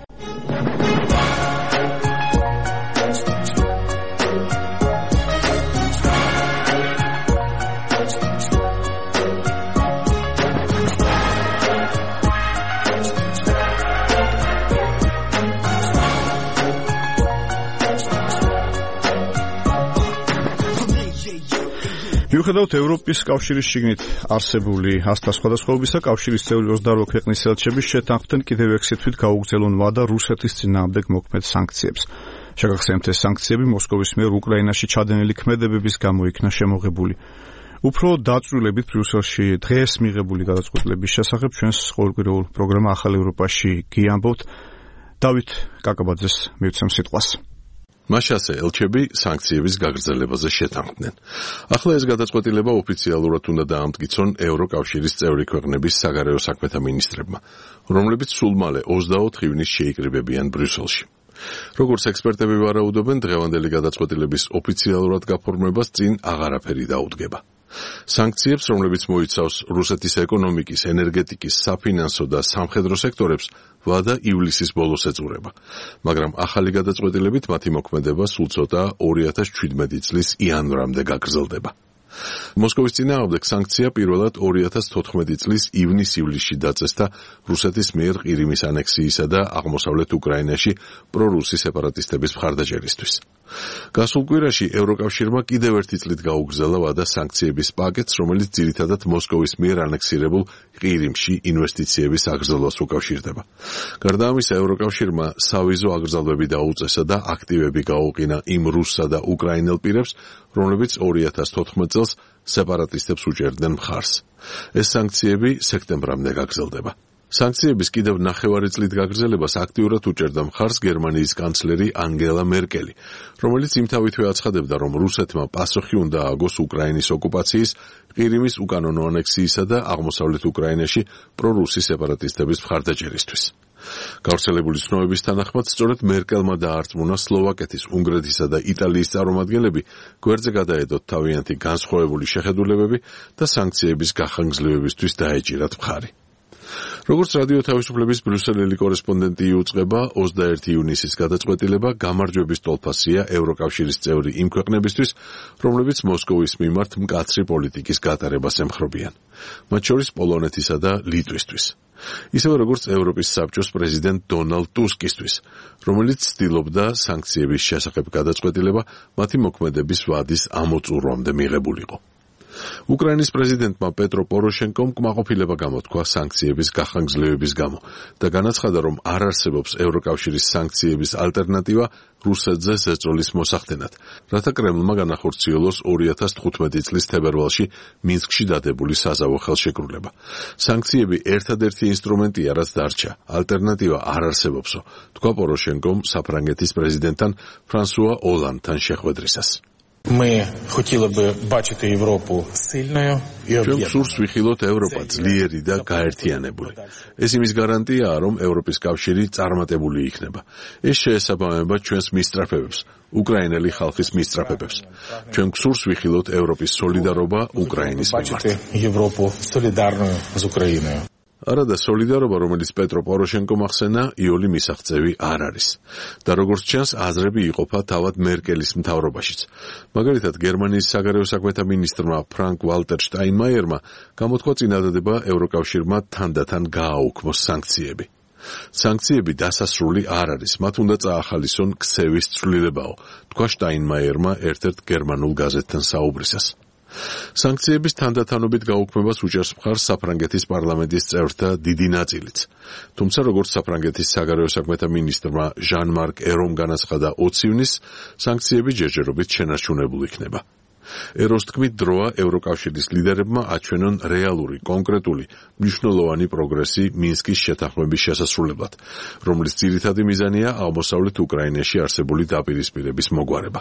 Speaker 2: მიუხედავად ევროპის კავშირის შიგნით არსებული ასთა სხვადასხვაობისა, კავშირის წევრი ოცდაორი ქვეყნის ელჩები შეთანხმდნენ კიდევ ექვსი თვით გაუგზელონ ვადა რუსეთის წინააღმდეგ მოქმედ სანქციებს. შეგახსენებთ, ეს სანქციები მოსკოვის მიერ უკრაინაში ჩადენილი ქმედებების გამო იქნა შემოღებული. უფრო დაწვრილებით ბრიუსელში დღეს მიღებული გადაწყვეტილების შესახებ ჩვენს ყოველკვირეულ პროგრამა ახალ ევროპაში გიამბობთ. დავით კაკაბაძეს მივცემ სიტყვას.
Speaker 18: მაშასე ელჩები სანქციების გაგრძელებაზე შეთანხმდნენ. ახლა ეს გადაწყვეტილება ოფიციალურად უნდა დაამტკიცონ ევროკავშირის წევრი ქვეყნების საგარეო საქმეთა მინისტრებმა, რომლებიც სულ მალე ოცდაოთხ ივნისს შეიკრიბებიან ბრიუსელში. როგორც ექსპერტები ვარაუდობენ, დღევანდელი გადაწყვეტილების ოფიციალურად გაფორმებას წინ აღარაფერი დაუდგება. სანქციებს, რომლებიც მოიცავს რუსეთის ეკონომიკის, ენერგეტიკის, საფინანსო და სამხედრო სექტორებს, ვადა ივლისის ბოლოს ეწურება, მაგრამ ახალი გადაწყვეტილებით მათი მოქმედება სულ ცოტა ორი ათას ჩვიდმეტი წლის იანვრამდე გაგრძელდება. მოსკოვის წინააღმდეგ სანქცია პირველად ორი ათას თოთხმეტი წლის ივნის-ივლისში დაწესდა რუსეთის მიერ ყირიმის ანექსიისა და აღმოსავლეთ უკრაინაში პრორუსი სეპარატისტების მხარდაჭერისთვის. გასულ კვირაში ევროკავშირმა კიდევ ერთი წლით გაუგრძელა ვადა სანქციების პაკეტს, რომელიც ძირითადად მოსკოვის მიერ ანექსირებულ ყირიმში ინვესტიციების აგრძელვას უკავშირდება. გარდა ამისა, ევროკავშირმა სავიზო აგრძელვები დაუწესა და აქტივები გაუყინა იმ რუსსა და უკრაინელ პირებს, რომლებიც ორი ათას თოთხმეტ წელს სეპარატისტებს უჭერდნენ მხარს. ეს სანქციები სექტემბრამდე გაგრძელდება. სანქციების კიდევ ნახევარი წლით გაგრძელებას აქტიურად უჭერდა მხარს გერმანიის კანცლერი ანგელა მერკელი, რომელიც იმთავითვე აცხადებდა, რომ რუსეთმა პასუხი უნდა ააგოს უკრაინის ოკუპაციის, ყირიმის უკანონო ანექსიისა და აღმოსავლეთ უკრაინაში პრორუსი სეპარატისტების მხარდაჭერისთვის. გავრცელებული ცნობების თანახმად, სწორედ მერკელმა დაარწმუნა სლოვაკეთის, უნგრეთისა და იტალიის წარმომადგენლები გვერდზე გადაედოთ თავიანთი განსხვავებული შეხედულებები და სანქციების გახანგრძლივებისთვის დაეჭირათ მხარი. როგორც რადიო თავისუფლების ბრიუსელელი კორესპონდენტი იუწყება, ოცდაერთი ივნისის გადაწყვეტილება გამარჯვების ტოლფასია ევროკავშირის წევრი იმ ქვეყნებისთვის, რომლებიც მოსკოვის მიმართ მკაცრი პოლიტიკის გატარებას ემხრობიან, მათ შორის პოლონეთისა და ლიტვისთვის. ისევე როგორც ევროპის საბჭოს პრეზიდენტ დონალდ ტუსკისთვის, რომელიც ცდილობდა სანქციების შესახებ გადაწყვეტილება მათი მოქმედების ვადის ამოწურვამდე მიღებულიყო. უკრაინის პრეზიდენტმა პეტრო პოროშენკომ კმაყოფილება გამოთქვა სანქციების გახანგრძლივების გამო და განაცხადა, რომ არ არსებობს ევროკავშირის სანქციების ალტერნატივა რუსეთზე ზეწოლის მოსახდენად, რათა კრემლმა განახორციელოს ორი ათას თხუთმეტი წლის თებერვალში მინსკში დადებული საზავო ხელშეკრულება. სანქციები ერთადერთი ინსტრუმენტია, რაც დარჩა, ალტერნატივა არ არსებობსო, თქვა პოროშენკომ საფრანგეთის პრეზიდენტთან ფრანსუა ოლანდთან შეხვედრისას.
Speaker 1: Мы хотели бы бачити Европу сильною и
Speaker 18: ჩვენ გსურს ვიხილოთ ევროპა ძლიერი და გაერთიანებული. ეს იმის გარანტიაა, რომ ევროპის კავშირი წარმატებული იქნება. ეს შეესაბამება ჩვენს მისწრაფებებს, უკრაინელი ხალხის მისწრაფებებს. ჩვენ გსურს ვიხილოთ ევროპის სოლიდარობა უკრაინის მიმართ.
Speaker 1: Европу солидарную с Украиной.
Speaker 18: არადა სოლიდარობა, რომელიც პეტრო პოროშენკომ ახსენა, იოლი მისაღწევი არ არის. და როგორც ჩანს, აზრები იყოფა თავად მერკელის მთავრობაშიც. მაგალითად, გერმანიის საგარეო საქმეთა მინისტრმა ფრანკ ვალტერ შტაინმაიერმა გამოთქვა წინადადება ევროკავშირმა თანდათან გააუქმოს სანქციები. სანქციები დასასრული არ არის, მათ უნდა წაახალისონ ქცევის ცვლილებაო, თქვა შტაინმაიერმა ერთ-ერთ გერმანულ გაზეთთან საუბრისას. სანქციების თანდათანობით გაუქმებას უჭერს მხარს საფრანგეთის პარლამენტის წევრთა დიდი ნაწილიც. თუმცა, როგორც საფრანგეთის საგარეო საქმეთა მინისტრმა ჟან-მარკ ერომ განაცხადა ოცი ივნისს, სანქციები ჯერჯერობით შენარჩუნებული იქნება. ეროს თქმით, დროა ევროკავშირის ლიდერებმა აჩვენონ რეალური, კონკრეტული, მნიშვნელოვანი პროგრესი მინსკის შეთანხმების შესასრულებლად, რომლის ძირითადი მიზანია აღმოსავლეთ უკრაინაში არსებული დაპირისპირების მოგვარება.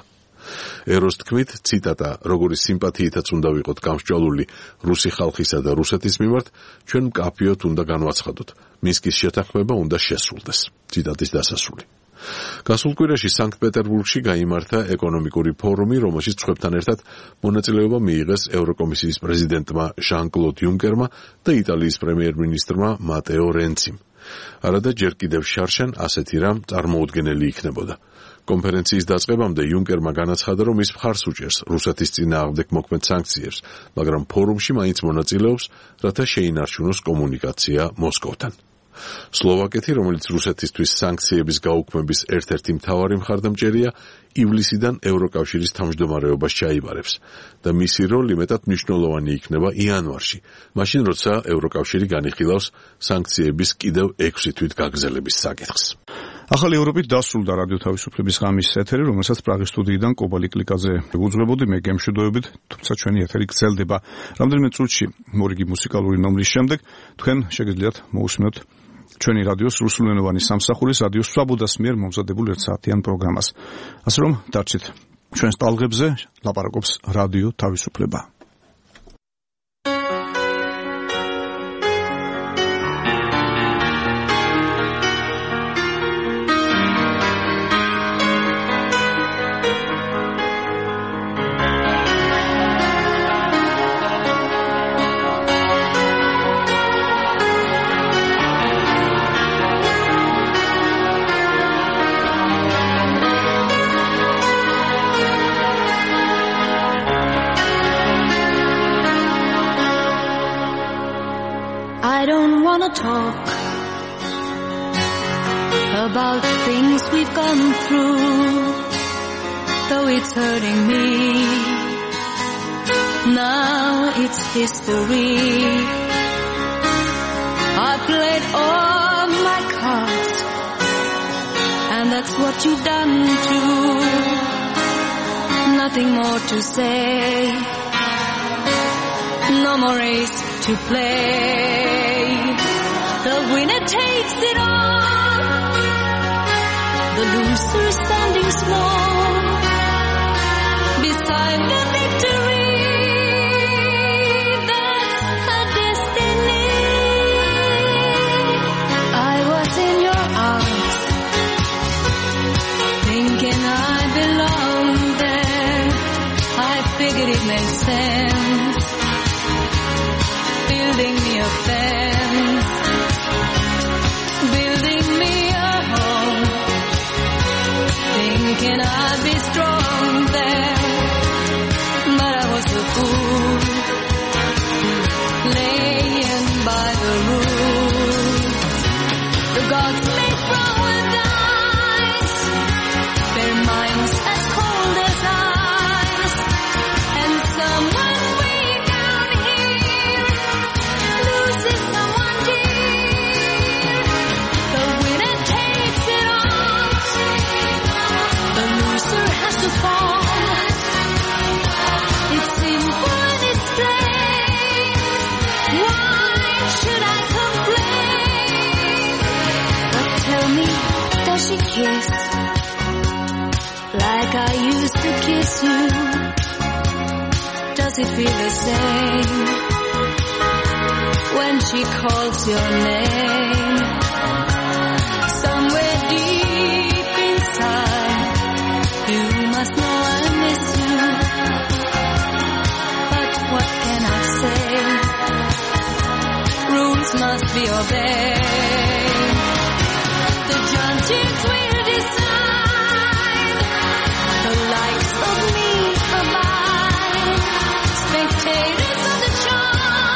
Speaker 18: ეროს თქმით, ციტატა, როგორი სიმპათიითაც უნდა ვიყოთ გამსჭვალული რუსი ხალხისა და რუსეთის მიმართ, ჩვენ მკაფიოდ უნდა განვაცხადოთ. მინსკის შეთანხმება უნდა შესრულდეს. ციტატის დასასრული. გასულ კვირაში სანქტ-პეტერბურგში გაიმართა ეკონომიკური ფორუმი, რომელშიც სხვებთან ერთად მონაწილეობა მიიღეს ევროკომისიის პრეზიდენტმა ჟან-კლოდ იუნკერმა და იტალიის პრემიერ-მინისტრმა მატეო რენციმ. არადა ჯერ კიდევ შარშან ასეთი რამ წარმოუდგენელი იქნებოდა. კონფერენციის დაწყებამდე იუნკერმა განაცხადა, რომ ის მხარს უჭერს რუსეთის წინააღმდეგ მოქმედ სანქციებს, მაგრამ ფორუმში მაინც მონაწილეობს, რათა შეინარჩუნოს კომუნიკაცია მოსკოვთან. სლოვაკეთი, რომელიც რუსეთისთვის სანქციების გაუქმების ერთ-ერთი მთავარი მხარდამჭერია, ივლისიდან ევროკავშირის თავმჯდომარეობას ჩაიბარებს და მისი როლი მეტად მნიშვნელოვანი იქნება იანვარში, მაშინ როცა ევროკავშირი განიხილავს სანქციების კიდევ ექვსი თვით გაგრძელების საკითხს.
Speaker 2: ახალი ევროპით დასრულდა რადიო თავისუფლების ღამის ეთერი, რომელსაც პრაღის სტუდიიდან კობალი კლიკაძე უძღვებოდი, მე გემშვიდობებით, თუმცა ჩვენი ეთერი გრძელდება. რამდენიმე წუთში მორიგი მუსიკალური ნომრის შემდეგ თქვენ შეგიძლიათ მოусმინოთ ჩვენი რადიოს რუსულენოვანი სამსახურის რადიო სვაბოდას მიერ მომზადებულ ერთსაათიან პროგრამას. ასე რომ დარჩით ჩვენს ტალღებზე, ლაპარაკობს რადიო თავისუფლება.
Speaker 9: Talk about things we've gone through, though it's hurting me. Now it's history. I played all my cards, and that's what you've done too. Nothing more to say, no more race to play. The winner takes it all, the loser standing small beside the victory. That's a destiny. I was in your arms, thinking I belonged there. I figured it made sense, building me a fence, building me a home, thinking I'd be strong there, but I was a fool, laying by the rules. The gods made flower dice, their minds as cold as ice, and someone way down here loses someone dear. The winner takes it all, the loser has to fall. It's simple and it's plain, why should I complain? But tell me, does she kiss like I used to kiss you? Does it feel the same when she calls your name? Somewhere deep inside, you must know I miss you. But what can I say? Rules must be obeyed. The judges will decide, the likes of me abide. Spectators of the show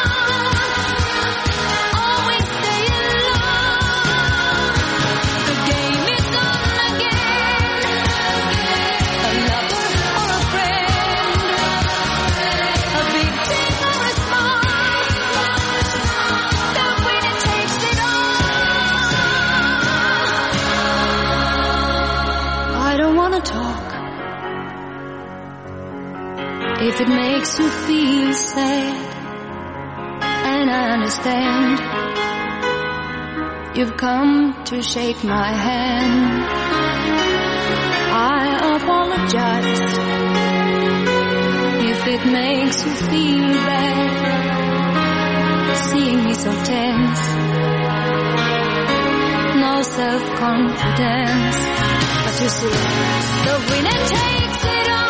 Speaker 9: always stay alone. The game is on again, a lover or a friend, a big team or a small, the winner takes it all. I don't wanna talk if it makes you feel sad, and I understand. You've come to shake my hand. I apologize if it makes you feel bad, seeing me so tense. No self-confidence. But you see, the winner takes it all.